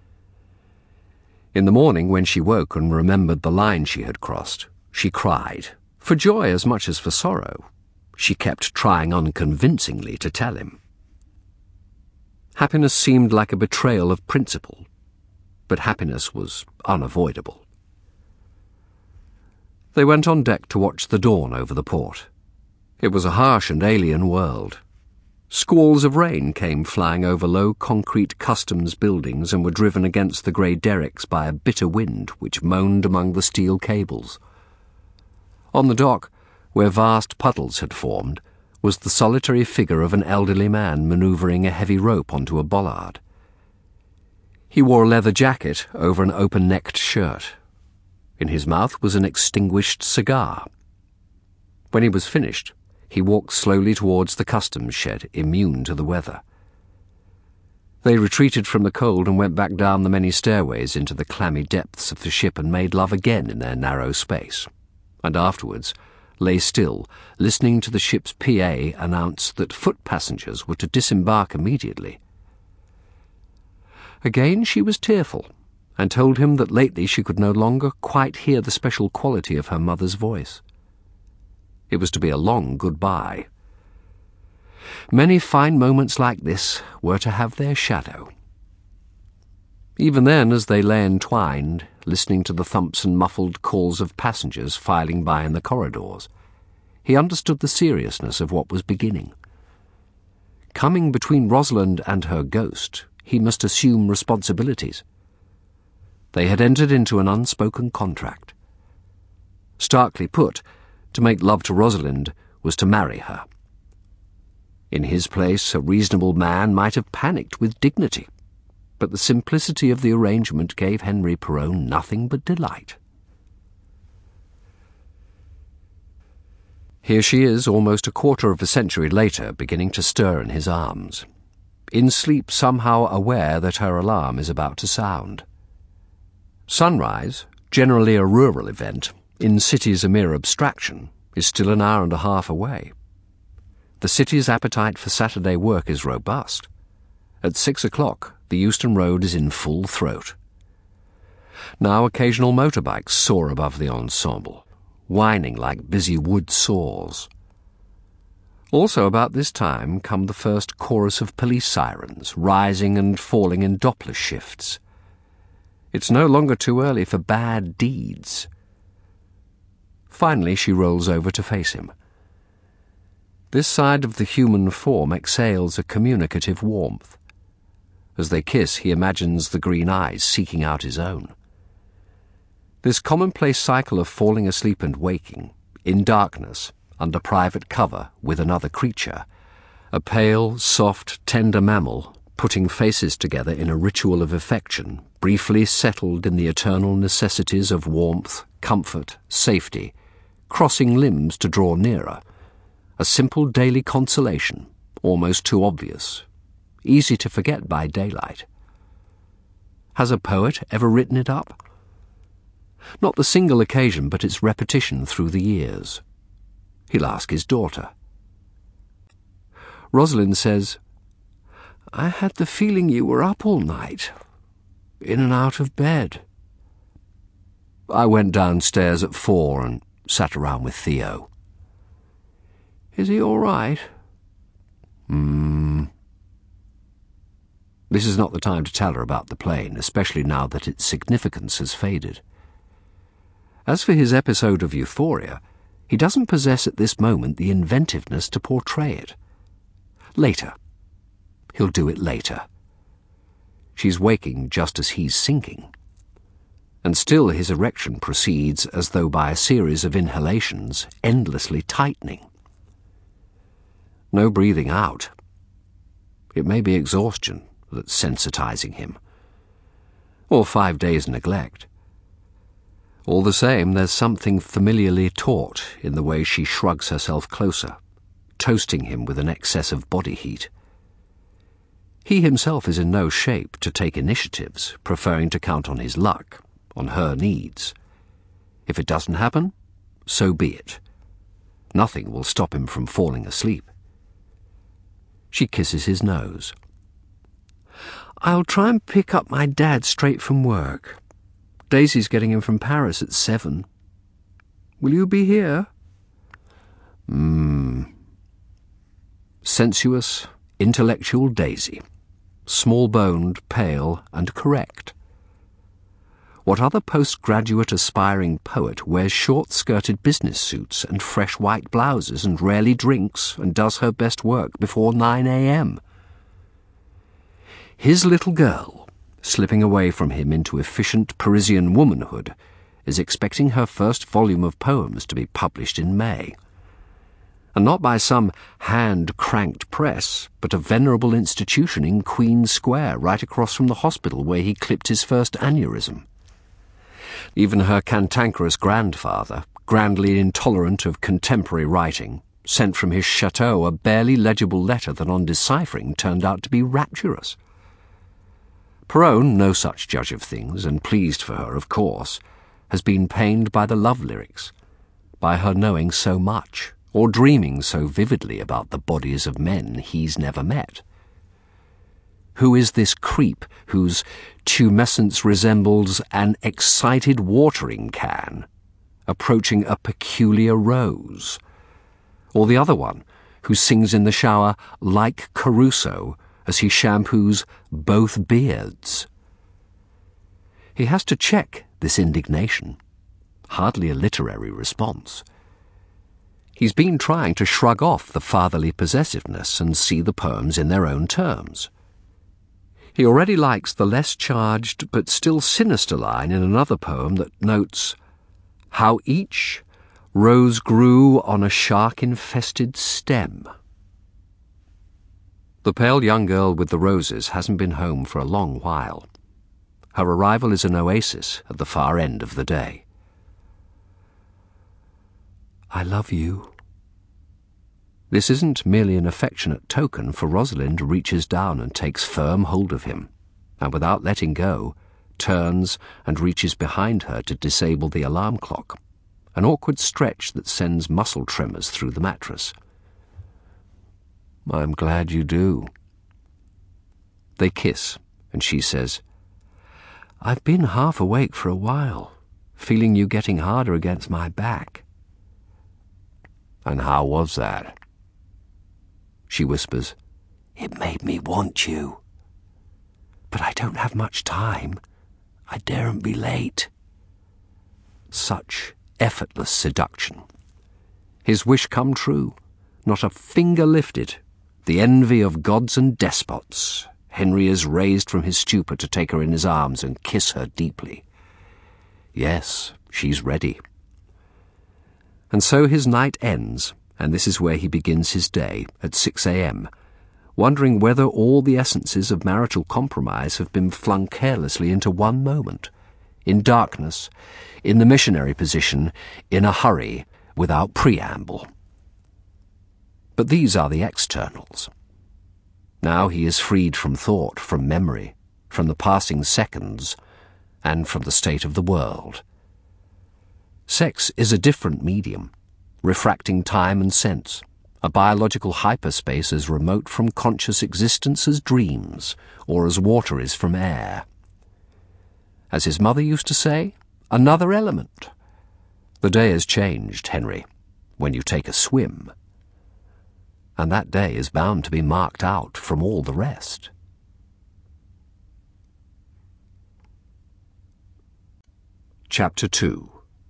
In the morning, when she woke and remembered the line she had crossed, she cried, for joy as much as for sorrow. She kept trying unconvincingly to tell him. Happiness seemed like a betrayal of principle, but happiness was unavoidable. They went on deck to watch the dawn over the port. It was a harsh and alien world. Squalls of rain came flying over low concrete customs buildings and were driven against the grey derricks by a bitter wind which moaned among the steel cables. On the dock, where vast puddles had formed, was the solitary figure of an elderly man manoeuvring a heavy rope onto a bollard. He wore a leather jacket over an open-necked shirt. In his mouth was an extinguished cigar. When he was finished, he walked slowly towards the customs shed, immune to the weather. They retreated from the cold and went back down the many stairways into the clammy depths of the ship and made love again in their narrow space, and afterwards lay still, listening to the ship's PA announce that foot passengers were to disembark immediately. Again she was tearful, and told him that lately she could no longer quite hear the special quality of her mother's voice. It was to be a long goodbye. Many fine moments like this were to have their shadow. Even then, as they lay entwined, listening to the thumps and muffled calls of passengers filing by in the corridors, he understood the seriousness of what was beginning. Coming between Rosalind and her ghost, he must assume responsibilities. They had entered into an unspoken contract. Starkly put, to make love to Rosalind was to marry her. In his place, a reasonable man might have panicked with dignity, but the simplicity of the arrangement gave Henry Perrone nothing but delight. Here she is, almost a quarter of a century later, beginning to stir in his arms, in sleep somehow aware that her alarm is about to sound. Sunrise, generally a rural event, in cities a mere abstraction, is still an hour and a half away. The city's appetite for Saturday work is robust. At 6 o'clock, the Euston Road is in full throat. Now occasional motorbikes soar above the ensemble, whining like busy wood saws. Also about this time come the first chorus of police sirens, rising and falling in Doppler shifts. It's no longer too early for bad deeds. Finally she rolls over to face him. This side of the human form exhales a communicative warmth. As they kiss, he imagines the green eyes seeking out his own. This commonplace cycle of falling asleep and waking, in darkness, under private cover with another creature, a pale, soft, tender mammal, putting faces together in a ritual of affection, briefly settled in the eternal necessities of warmth, comfort, safety, crossing limbs to draw nearer, a simple daily consolation, almost too obvious, easy to forget by daylight. Has a poet ever written it up? Not the single occasion, but its repetition through the years. He'll ask his daughter. Rosalind says, "I had the feeling you were up all night, in and out of bed." I went downstairs at 4 and sat around with Theo. "Is he all right?" This is not the time to tell her about the plane, especially now that its significance has faded. As for his episode of euphoria, he doesn't possess at this moment the inventiveness to portray it. Later. He'll do it later. She's waking just as he's sinking. And still his erection proceeds as though by a series of inhalations, endlessly tightening. No breathing out. It may be exhaustion that's sensitizing him, or 5 days' neglect. All the same, there's something familiarly taut in the way she shrugs herself closer, toasting him with an excess of body heat. He himself is in no shape to take initiatives, preferring to count on his luck, on her needs. If it doesn't happen, so be it. Nothing will stop him from falling asleep. She kisses his nose. "I'll try and pick up my dad straight from work. Daisy's getting in from Paris at 7. Will you be here?" Sensuous, intellectual Daisy. Small-boned, pale, and correct. What other postgraduate aspiring poet wears short-skirted business suits and fresh white blouses and rarely drinks and does her best work before 9 a.m.? His little girl, slipping away from him into efficient Parisian womanhood, is expecting her first volume of poems to be published in May. And not by some hand-cranked press, but a venerable institution in Queen Square, right across from the hospital where he clipped his first aneurysm. Even her cantankerous grandfather, grandly intolerant of contemporary writing, sent from his chateau a barely legible letter that on deciphering turned out to be rapturous. Perowne, no such judge of things, and pleased for her, of course, has been pained by the love lyrics, by her knowing so much, or dreaming so vividly about the bodies of men he's never met. Who is this creep whose tumescence resembles an excited watering can approaching a peculiar rose? Or the other one, who sings in the shower like Caruso as he shampoos both beards? He has to check this indignation. Hardly a literary response. He's been trying to shrug off the fatherly possessiveness and see the poems in their own terms. He already likes the less charged but still sinister line in another poem that notes how each rose grew on a shark-infested stem. The pale young girl with the roses hasn't been home for a long while. Her arrival is an oasis at the far end of the day. I love you. This isn't merely an affectionate token, for Rosalind reaches down and takes firm hold of him, and without letting go, turns and reaches behind her to disable the alarm clock, an awkward stretch that sends muscle tremors through the mattress. I'm glad you do. They kiss, and she says, I've been half awake for a while, feeling you getting harder against my back. And how was that? She whispers, It made me want you. But I don't have much time. I daren't be late. Such effortless seduction. His wish come true, not a finger lifted. The envy of gods and despots. Henry is raised from his stupor to take her in his arms and kiss her deeply. Yes, she's ready. And so his night ends, and this is where he begins his day, at 6 a.m., wondering whether all the essences of marital compromise have been flung carelessly into one moment, in darkness, in the missionary position, in a hurry, without preamble. But these are the externals. Now he is freed from thought, from memory, from the passing seconds, and from the state of the world. Sex is a different medium, refracting time and sense, a biological hyperspace as remote from conscious existence as dreams, or as water is from air. As his mother used to say, another element. The day has changed, Henry, when you take a swim. And that day is bound to be marked out from all the rest. Chapter 2.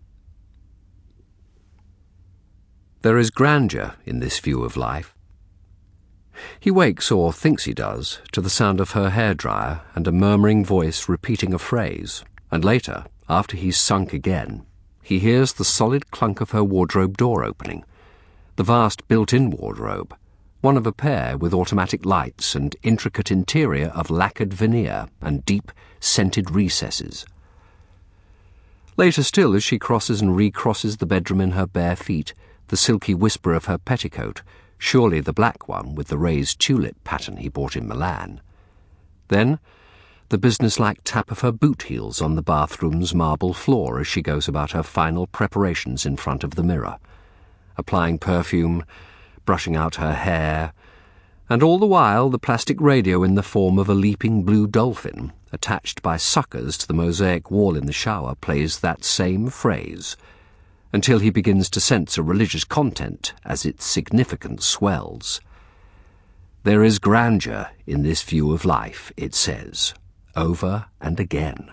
There is grandeur in this view of life. He wakes, or thinks he does, to the sound of her hairdryer and a murmuring voice repeating a phrase, and later, after he's sunk again, he hears the solid clunk of her wardrobe door opening, the vast built-in wardrobe, one of a pair with automatic lights and intricate interior of lacquered veneer and deep, scented recesses. Later still, as she crosses and recrosses the bedroom in her bare feet, the silky whisper of her petticoat, surely the black one with the raised tulip pattern he bought in Milan. Then, the businesslike tap of her boot heels on the bathroom's marble floor as she goes about her final preparations in front of the mirror, applying perfume, brushing out her hair, and all the while the plastic radio in the form of a leaping blue dolphin, attached by suckers to the mosaic wall in the shower, plays that same phrase, until he begins to sense a religious content as its significance swells. There is grandeur in this view of life, it says, over and again.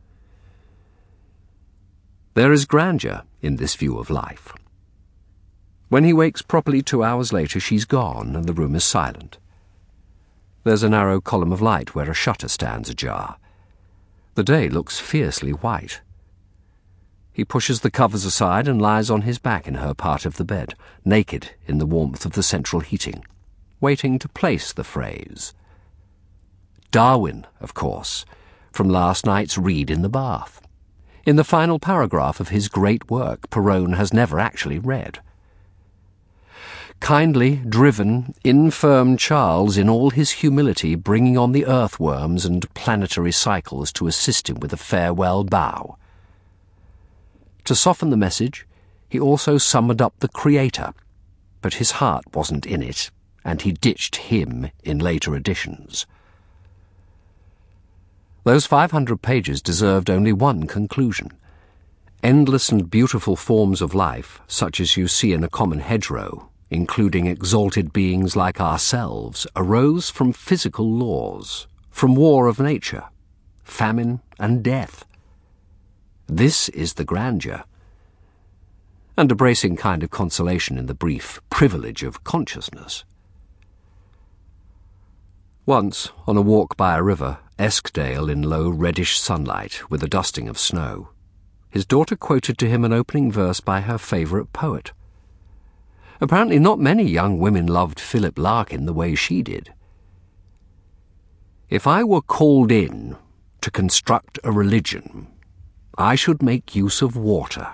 There is grandeur in this view of life. When he wakes properly 2 hours later, she's gone and the room is silent. There's a narrow column of light where a shutter stands ajar. The day looks fiercely white. He pushes the covers aside and lies on his back in her part of the bed, naked in the warmth of the central heating, waiting to place the phrase. Darwin, of course, from last night's read in the bath. In the final paragraph of his great work Perowne has never actually read. kindly, driven, infirm Charles in all his humility bringing on the earthworms and planetary cycles to assist him with a farewell bow. To soften the message, he also summoned up the Creator, but his heart wasn't in it, and he ditched him in later editions. Those 500 pages deserved only one conclusion. Endless and beautiful forms of life, such as you see in a common hedgerow, including exalted beings like ourselves, arose from physical laws, from war of nature, famine and death. This is the grandeur, and a bracing kind of consolation in the brief privilege of consciousness. Once, on a walk by a river, Eskdale in low reddish sunlight with a dusting of snow, his daughter quoted to him an opening verse by her favourite poet. Apparently not many young women loved Philip Larkin the way she did. "If I were called in to construct a religion, I should make use of water."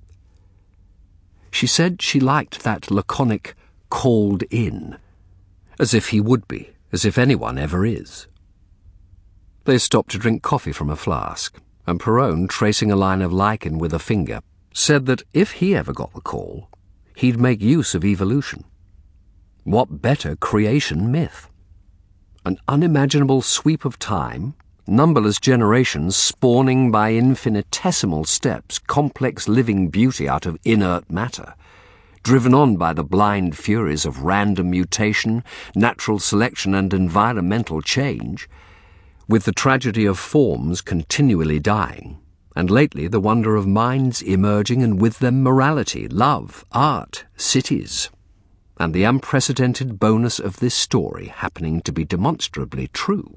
She said she liked that laconic "called in," as if he would be, as if anyone ever is. They stopped to drink coffee from a flask, and Perowne, tracing a line of lichen with a finger, said that if he ever got the call, he'd make use of evolution. What better creation myth? An unimaginable sweep of time, numberless generations spawning by infinitesimal steps complex living beauty out of inert matter, driven on by the blind furies of random mutation, natural selection and environmental change, with the tragedy of forms continually dying, and lately the wonder of minds emerging and with them morality, love, art, cities, and the unprecedented bonus of this story happening to be demonstrably true.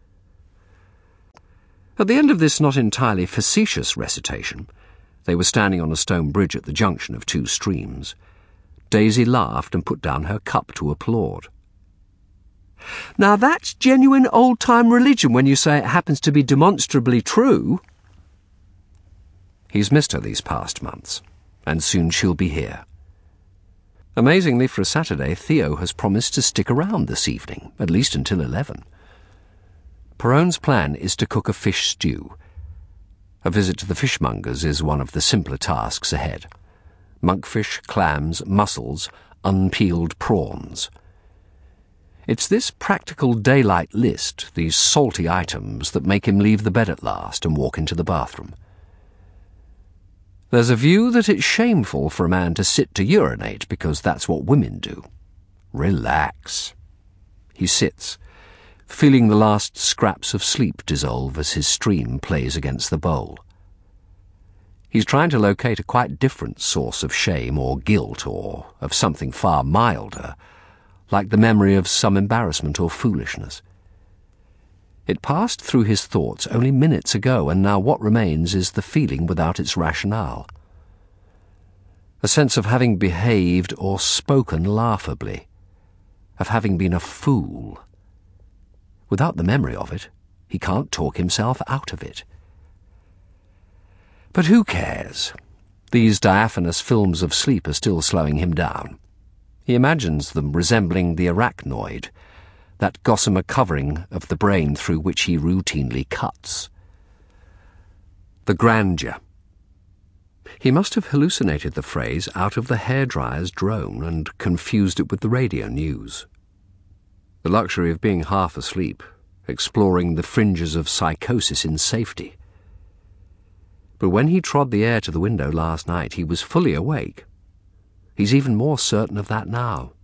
At the end of this not entirely facetious recitation, they were standing on a stone bridge at the junction of two streams. Daisy laughed and put down her cup to applaud. "Now that's genuine old-time religion when you say it happens to be demonstrably true." He's missed her these past months, and soon she'll be here. Amazingly, for a Saturday, Theo has promised to stick around this evening, at least until 11. Perowne's plan is to cook a fish stew. A visit to the fishmonger's is one of the simpler tasks ahead. Monkfish, clams, mussels, unpeeled prawns. It's this practical daylight list, these salty items, that make him leave the bed at last and walk into the bathroom. There's a view that it's shameful for a man to sit to urinate because that's what women do. Relax. He sits, feeling the last scraps of sleep dissolve as his stream plays against the bowl. He's trying to locate a quite different source of shame or guilt or of something far milder, like the memory of some embarrassment or foolishness. It passed through his thoughts only minutes ago, and now what remains is the feeling without its rationale. A sense of having behaved or spoken laughably, of having been a fool. Without the memory of it, he can't talk himself out of it. But who cares? These diaphanous films of sleep are still slowing him down. He imagines them resembling the arachnoid, that gossamer covering of the brain through which he routinely cuts. The grandeur. He must have hallucinated the phrase out of the hairdryer's drone and confused it with the radio news. The luxury of being half asleep, exploring the fringes of psychosis in safety. But when he trod the air to the window last night, he was fully awake. He's even more certain of that now.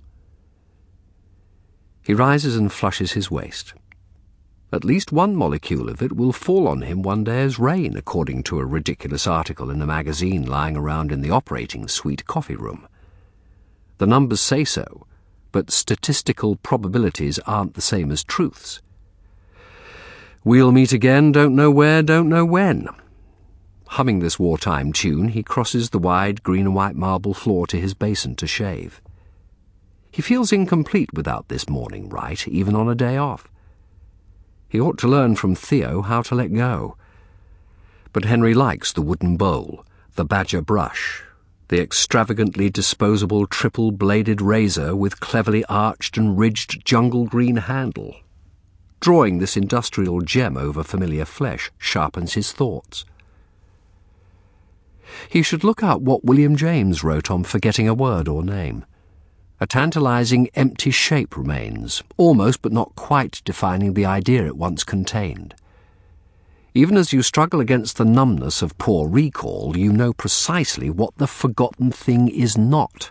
He rises and flushes his waist. At least one molecule of it will fall on him one day as rain, according to a ridiculous article in a magazine lying around in the operating suite coffee room. The numbers say so, but statistical probabilities aren't the same as truths. We'll meet again, don't know where, don't know when. Humming this wartime tune, he crosses the wide green and white marble floor to his basin to shave. He feels incomplete without this morning rite, even on a day off. He ought to learn from Theo how to let go. But Henry likes the wooden bowl, the badger brush, the extravagantly disposable triple-bladed razor with cleverly arched and ridged jungle green handle. Drawing this industrial gem over familiar flesh sharpens his thoughts. He should look out what William James wrote on forgetting a word or name. A tantalizing empty shape remains, almost but not quite defining the idea it once contained. Even as you struggle against the numbness of poor recall, you know precisely what the forgotten thing is not.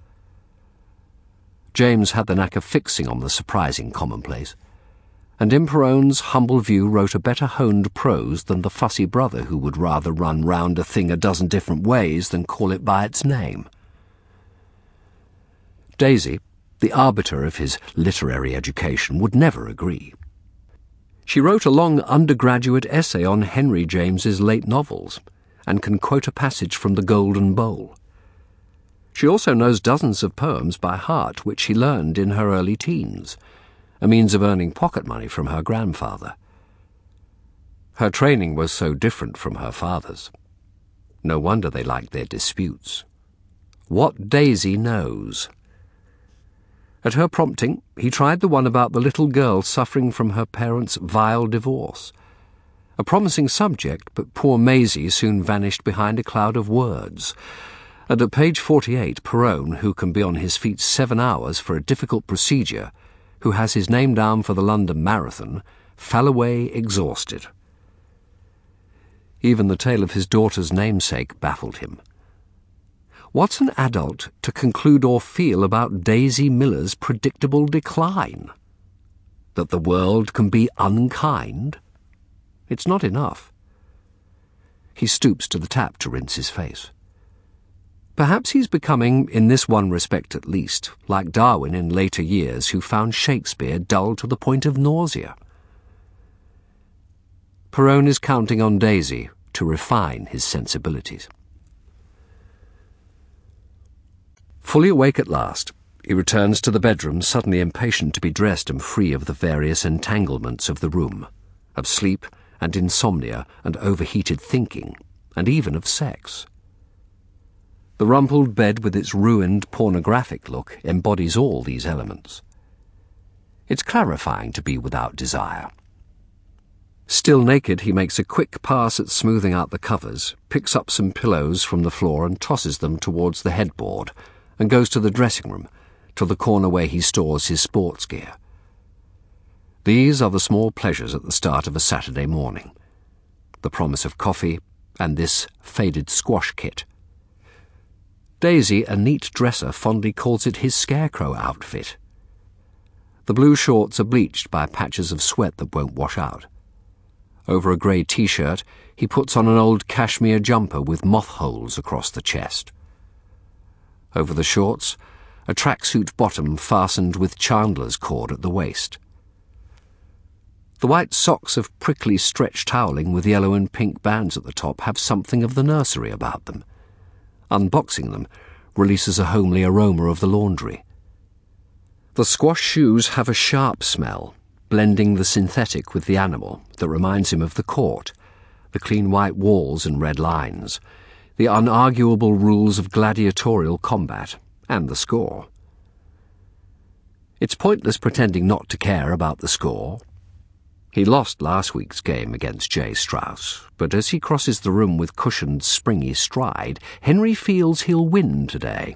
James had the knack of fixing on the surprising commonplace, and in Perone's humble view wrote a better honed prose than the fussy brother who would rather run round a thing a dozen different ways than call it by its name. Daisy, the arbiter of his literary education, would never agree. She wrote a long undergraduate essay on Henry James's late novels, and can quote a passage from The Golden Bowl. She also knows dozens of poems by heart which she learned in her early teens, a means of earning pocket money from her grandfather. Her training was so different from her father's. No wonder they liked their disputes. What Daisy knows. At her prompting, he tried the one about the little girl suffering from her parents' vile divorce. A promising subject, but poor Maisie soon vanished behind a cloud of words. And at page 48, Perone, who can be on his feet 7 hours for a difficult procedure, who has his name down for the London Marathon, fell away exhausted. Even the tale of his daughter's namesake baffled him. What's an adult to conclude or feel about Daisy Miller's predictable decline? That the world can be unkind? It's not enough. He stoops to the tap to rinse his face. Perhaps he's becoming, in this one respect at least, like Darwin in later years, who found Shakespeare dull to the point of nausea. Perone is counting on Daisy to refine his sensibilities. Fully awake at last, he returns to the bedroom, suddenly impatient to be dressed and free of the various entanglements of the room, of sleep and insomnia and overheated thinking, and even of sex. The rumpled bed with its ruined pornographic look embodies all these elements. It's clarifying to be without desire. Still naked, he makes a quick pass at smoothing out the covers, picks up some pillows from the floor and tosses them towards the headboard, and goes to the dressing room, to the corner where he stores his sports gear. These are the small pleasures at the start of a Saturday morning. The promise of coffee and this faded squash kit. Daisy, a neat dresser, fondly calls it his scarecrow outfit. The blue shorts are bleached by patches of sweat that won't wash out. Over a grey t-shirt, he puts on an old cashmere jumper with moth holes across the chest. Over the shorts, a tracksuit bottom fastened with chandler's cord at the waist. The white socks of prickly stretch toweling with yellow and pink bands at the top have something of the nursery about them. Unboxing them releases a homely aroma of the laundry. The squash shoes have a sharp smell, blending the synthetic with the animal, that reminds him of the court, the clean white walls and red lines, the unarguable rules of gladiatorial combat, and the score. It's pointless pretending not to care about the score. He lost last week's game against J. Strauss, but as he crosses the room with cushioned, springy stride, Henry feels he'll win today.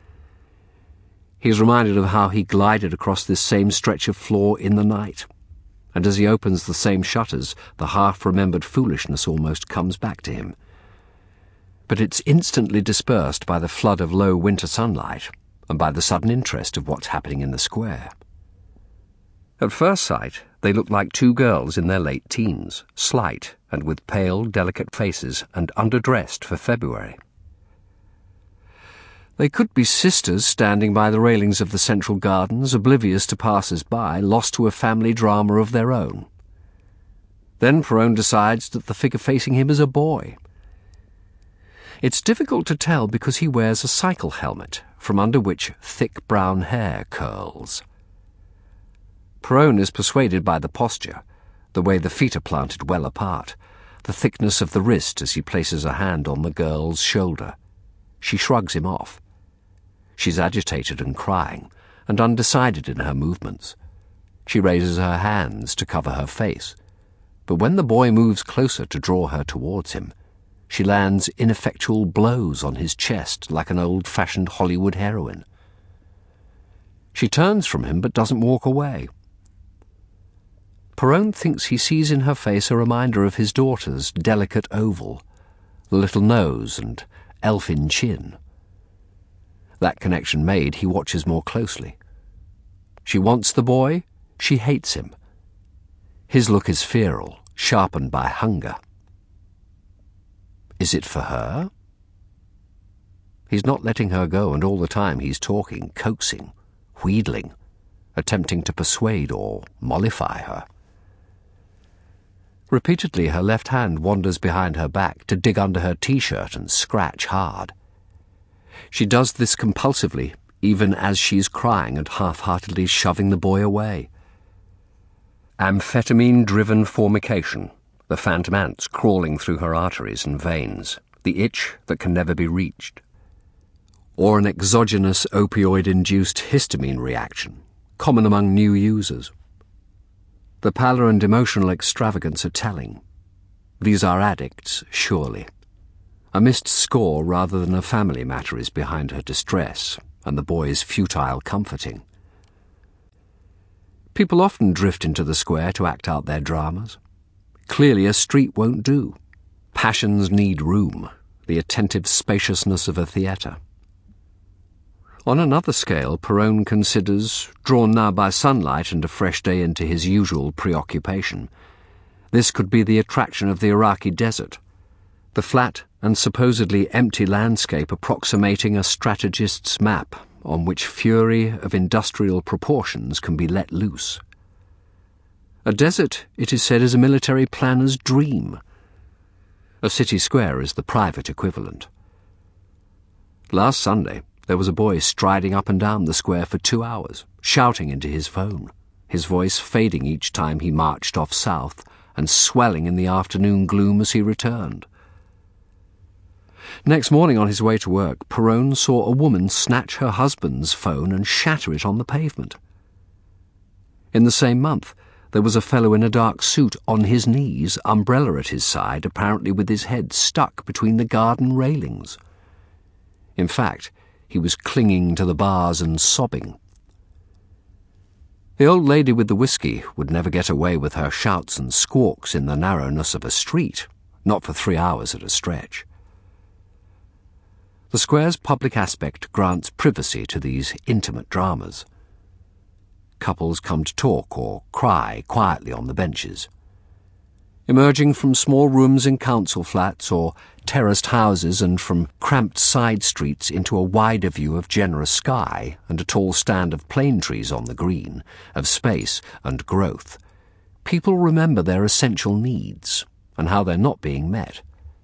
He's reminded of how he glided across this same stretch of floor in the night, and as he opens the same shutters, the half-remembered foolishness almost comes back to him. But it's instantly dispersed by the flood of low winter sunlight and by the sudden interest of what's happening in the square. At first sight, they look like two girls in their late teens, slight and with pale, delicate faces and underdressed for February. They could be sisters standing by the railings of the Central Gardens, oblivious to passers-by, lost to a family drama of their own. Then Perone decides that the figure facing him is a boy. It's difficult to tell because he wears a cycle helmet, from under which thick brown hair curls. Perone is persuaded by the posture, the way the feet are planted well apart, the thickness of the wrist as he places a hand on the girl's shoulder. She shrugs him off. She's agitated and crying, and undecided in her movements. She raises her hands to cover her face, but when the boy moves closer to draw her towards him, she lands ineffectual blows on his chest like an old-fashioned Hollywood heroine. She turns from him but doesn't walk away. Perowne thinks he sees in her face a reminder of his daughter's delicate oval, the little nose and elfin chin. That connection made, he watches more closely. She wants the boy, she hates him. His look is feral, sharpened by hunger. Is it for her? He's not letting her go, and all the time he's talking, coaxing, wheedling, attempting to persuade or mollify her. Repeatedly her left hand wanders behind her back to dig under her t-shirt and scratch hard. She does this compulsively, even as she's crying and half-heartedly shoving the boy away. Amphetamine-driven formication, the phantom ants crawling through her arteries and veins, the itch that can never be reached. Or an exogenous opioid-induced histamine reaction, common among new users. The pallor and emotional extravagance are telling. These are addicts, surely. A missed score rather than a family matter is behind her distress and the boy's futile comforting. People often drift into the square to act out their dramas. Clearly a street won't do. Passions need room, the attentive spaciousness of a theatre. On another scale, Perowne considers, drawn now by sunlight and a fresh day into his usual preoccupation, this could be the attraction of the Iraqi desert, the flat and supposedly empty landscape approximating a strategist's map on which fury of industrial proportions can be let loose. A desert, it is said, is a military planner's dream. A city square is the private equivalent. Last Sunday, there was a boy striding up and down the square for 2 hours, shouting into his phone, his voice fading each time he marched off south and swelling in the afternoon gloom as he returned. Next morning on his way to work, Perowne saw a woman snatch her husband's phone and shatter it on the pavement. In the same month, there was a fellow in a dark suit on his knees, umbrella at his side, apparently with his head stuck between the garden railings. In fact, he was clinging to the bars and sobbing. The old lady with the whiskey would never get away with her shouts and squawks in the narrowness of a street, not for 3 hours at a stretch. The square's public aspect grants privacy to these intimate dramas. Couples come to talk or cry quietly on the benches. Emerging from small rooms in council flats or terraced houses and from cramped side streets into a wider view of generous sky and a tall stand of plane trees on the green, of space and growth, people remember their essential needs and how they're not being met.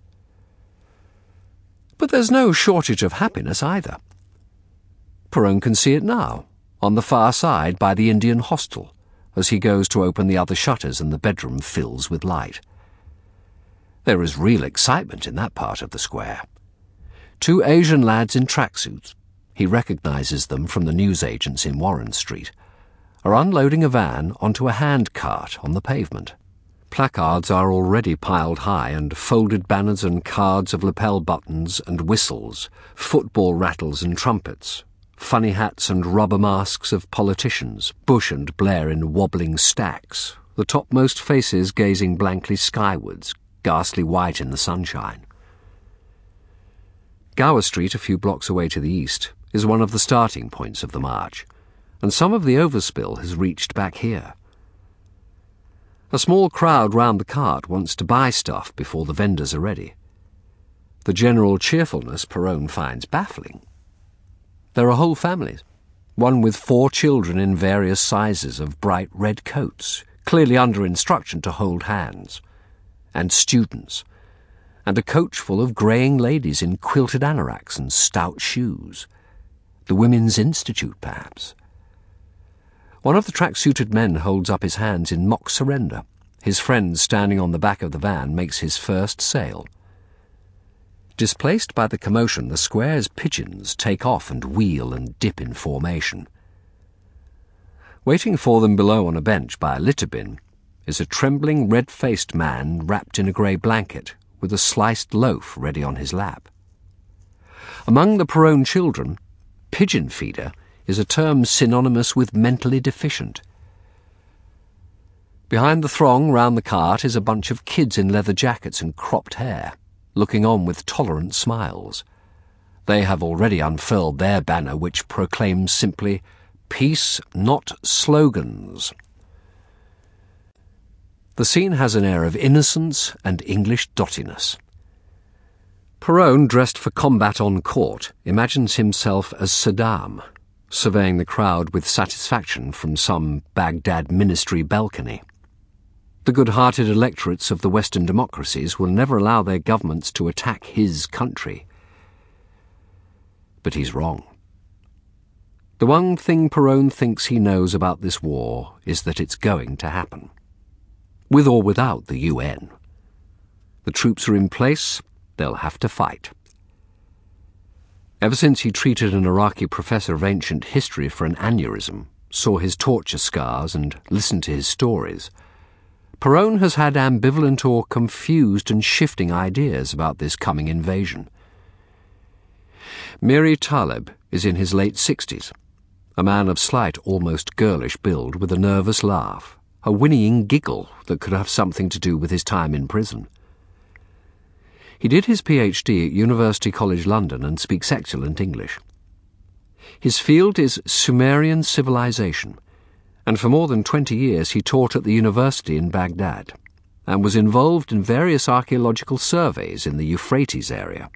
But there's no shortage of happiness either. Perowne can see it now, on the far side by the Indian hostel, as he goes to open the other shutters and the bedroom fills with light. There is real excitement in that part of the square. 2 Asian lads in tracksuits, he recognizes them from the newsagents in Warren Street, are unloading a van onto a hand cart on the pavement. Placards are already piled high, and folded banners and cards of lapel buttons and whistles, football rattles and trumpets, funny hats and rubber masks of politicians, Bush and Blair in wobbling stacks, the topmost faces gazing blankly skywards, ghastly white in the sunshine. Gower Street, a few blocks away to the east, is one of the starting points of the march, and some of the overspill has reached back here. A small crowd round the cart wants to buy stuff before the vendors are ready. The general cheerfulness Perowne finds baffling. There are whole families, one with 4 children in various sizes of bright red coats, clearly under instruction to hold hands, and students, and a coach full of greying ladies in quilted anoraks and stout shoes. The Women's Institute, perhaps. One of the track-suited men holds up his hands in mock surrender. His friend standing on the back of the van makes his first sale. Displaced by the commotion, the square's pigeons take off and wheel and dip in formation. Waiting for them below on a bench by a litter bin is a trembling, red-faced man wrapped in a grey blanket with a sliced loaf ready on his lap. Among the Perowne children, pigeon feeder is a term synonymous with mentally deficient. Behind the throng round the cart is a bunch of kids in leather jackets and cropped hair, looking on with tolerant smiles. They have already unfurled their banner, which proclaims simply, "Peace, not slogans." The scene has an air of innocence and English dottiness. Perowne, dressed for combat on court, imagines himself as Saddam, surveying the crowd with satisfaction from some Baghdad ministry balcony. The good-hearted electorates of the Western democracies will never allow their governments to attack his country. But he's wrong. The one thing Perowne thinks he knows about this war is that it's going to happen. With or without the UN. The troops are in place, they'll have to fight. Ever since he treated an Iraqi professor of ancient history for an aneurysm, saw his torture scars and listened to his stories, Perowne has had ambivalent or confused and shifting ideas about this coming invasion. Miri Taleb is in his late 60s, a man of slight, almost girlish build with a nervous laugh, a whinnying giggle that could have something to do with his time in prison. He did his PhD at University College London and speaks excellent English. His field is Sumerian civilization, and for more than 20 years he taught at the university in Baghdad and was involved in various archaeological surveys in the Euphrates area.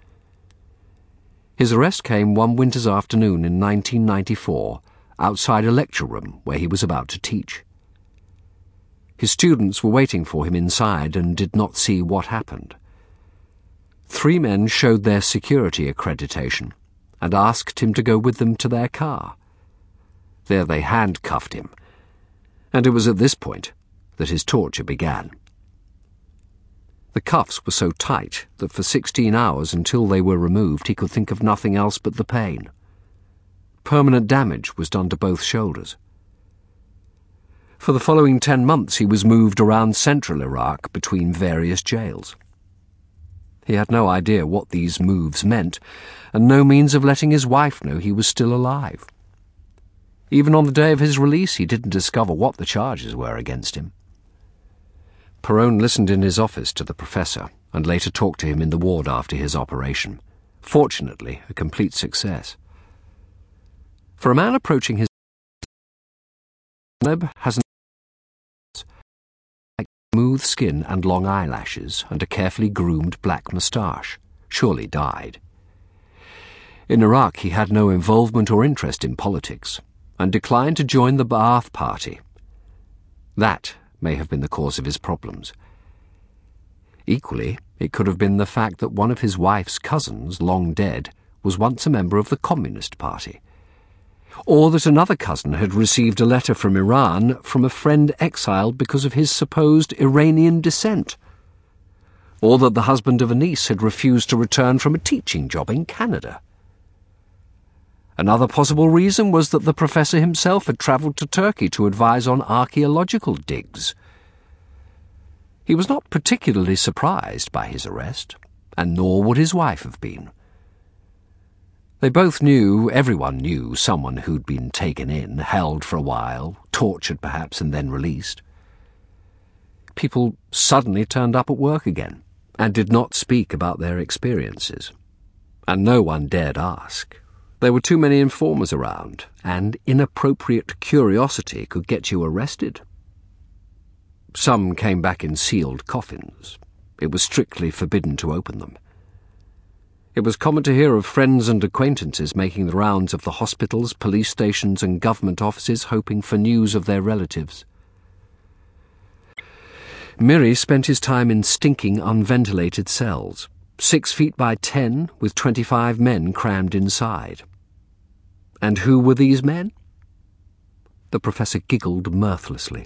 His arrest came one winter's afternoon in 1994 outside a lecture room where he was about to teach. His students were waiting for him inside and did not see what happened. 3 men showed their security accreditation and asked him to go with them to their car. There they handcuffed him, and it was at this point that his torture began. The cuffs were so tight that for 16 hours until they were removed he could think of nothing else but the pain. Permanent damage was done to both shoulders. For the following 10 months he was moved around central Iraq between various jails. He had no idea what these moves meant, and no means of letting his wife know he was still alive. Even on the day of his release, he didn't discover what the charges were against him. Perowne listened in his office to the professor and later talked to him in the ward after his operation. Fortunately, a complete success. For a man approaching his has smooth skin and long eyelashes and a carefully groomed black moustache, surely dyed. In Iraq he had no involvement or interest in politics, and declined to join the Ba'ath Party. That may have been the cause of his problems. Equally, it could have been the fact that one of his wife's cousins, long dead, was once a member of the Communist Party, or that another cousin had received a letter from Iran from a friend exiled because of his supposed Iranian descent, or that the husband of a niece had refused to return from a teaching job in Canada. Another possible reason was that the professor himself had travelled to Turkey to advise on archaeological digs. He was not particularly surprised by his arrest, and nor would his wife have been. They both knew, everyone knew, someone who'd been taken in, held for a while, tortured perhaps, and then released. People suddenly turned up at work again, and did not speak about their experiences. And no one dared ask. There were too many informers around, and inappropriate curiosity could get you arrested. Some came back in sealed coffins. It was strictly forbidden to open them. It was common to hear of friends and acquaintances making the rounds of the hospitals, police stations, and government offices hoping for news of their relatives. Miri spent his time in stinking, unventilated cells, 6 feet by 10, with 25 men crammed inside. And who were these men? The professor giggled mirthlessly.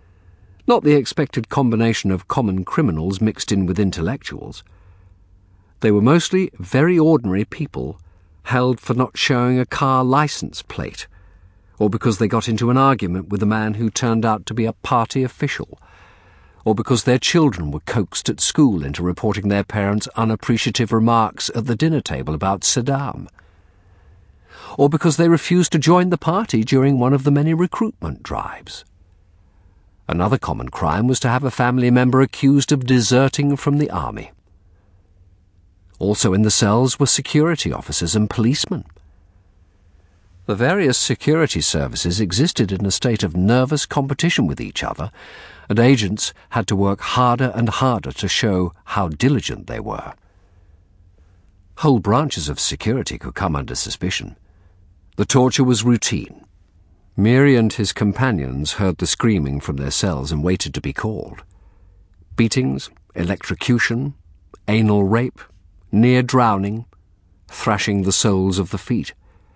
Not the expected combination of common criminals mixed in with intellectuals. They were mostly very ordinary people held for not showing a car license plate, or because they got into an argument with a man who turned out to be a party official, or because their children were coaxed at school into reporting their parents' unappreciative remarks at the dinner table about Saddam, or because they refused to join the party during one of the many recruitment drives. Another common crime was to have a family member accused of deserting from the army. Also in the cells were security officers and policemen. The various security services existed in a state of nervous competition with each other, and agents had to work harder and harder to show how diligent they were. Whole branches of security could come under suspicion. The torture was routine. Miri and his companions heard the screaming from their cells and waited to be called. Beatings, electrocution, anal rape, near drowning, thrashing the soles of the feet.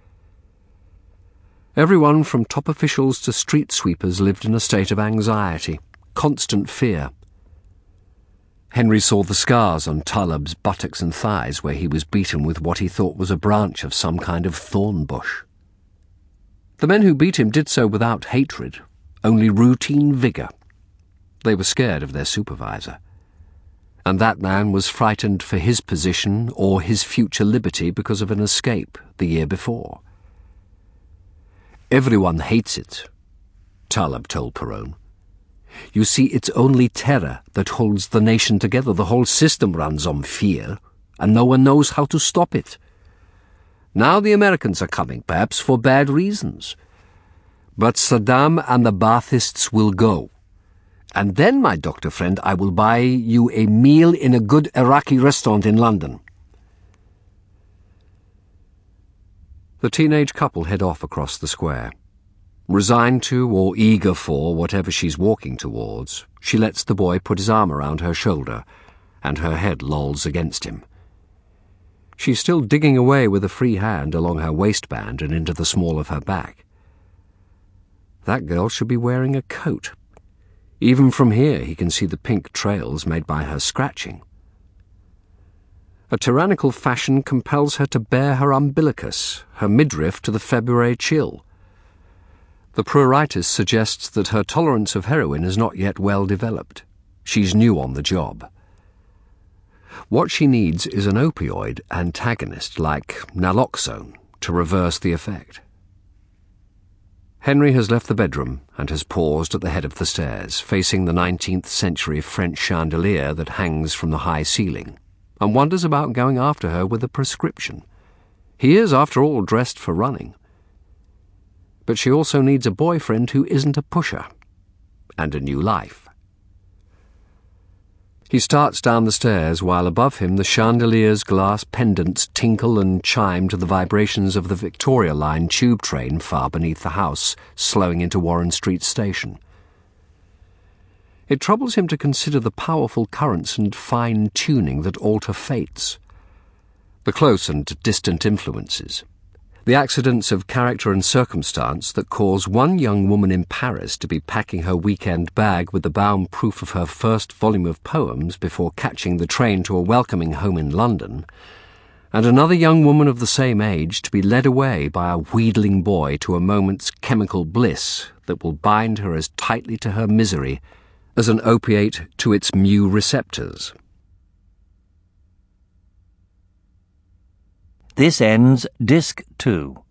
Everyone from top officials to street sweepers lived in a state of anxiety, constant fear. Henry saw the scars on Taleb's buttocks and thighs where he was beaten with what he thought was a branch of some kind of thorn bush. The men who beat him did so without hatred, only routine vigour. They were scared of their supervisor. And that man was frightened for his position or his future liberty because of an escape the year before. "Everyone hates it," Taleb told Perón. "You see, it's only terror that holds the nation together. The whole system runs on fear, and no one knows how to stop it. Now the Americans are coming, perhaps for bad reasons. But Saddam and the Baathists will go. And then, my doctor friend, I will buy you a meal in a good Iraqi restaurant in London." The teenage couple head off across the square. Resigned to or eager for whatever she's walking towards, she lets the boy put his arm around her shoulder, and her head lolls against him. She's still digging away with a free hand along her waistband and into the small of her back. That girl should be wearing a coat. Even from here he can see the pink trails made by her scratching. A tyrannical fashion compels her to bare her umbilicus, her midriff to the February chill. The pruritus suggests that her tolerance of heroin is not yet well developed. She's new on the job. What she needs is an opioid antagonist like naloxone to reverse the effect. Henry has left the bedroom and has paused at the head of the stairs, facing the 19th century French chandelier that hangs from the high ceiling, and wonders about going after her with a prescription. He is, after all, dressed for running. But she also needs a boyfriend who isn't a pusher, and a new life. He starts down the stairs while above him the chandelier's glass pendants tinkle and chime to the vibrations of the Victoria Line tube train far beneath the house, slowing into Warren Street Station. It troubles him to consider the powerful currents and fine tuning that alter fates, the close and distant influences, the accidents of character and circumstance that cause one young woman in Paris to be packing her weekend bag with the bound proof of her first volume of poems before catching the train to a welcoming home in London, and another young woman of the same age to be led away by a wheedling boy to a moment's chemical bliss that will bind her as tightly to her misery as an opiate to its mu receptors. This ends Disc 2.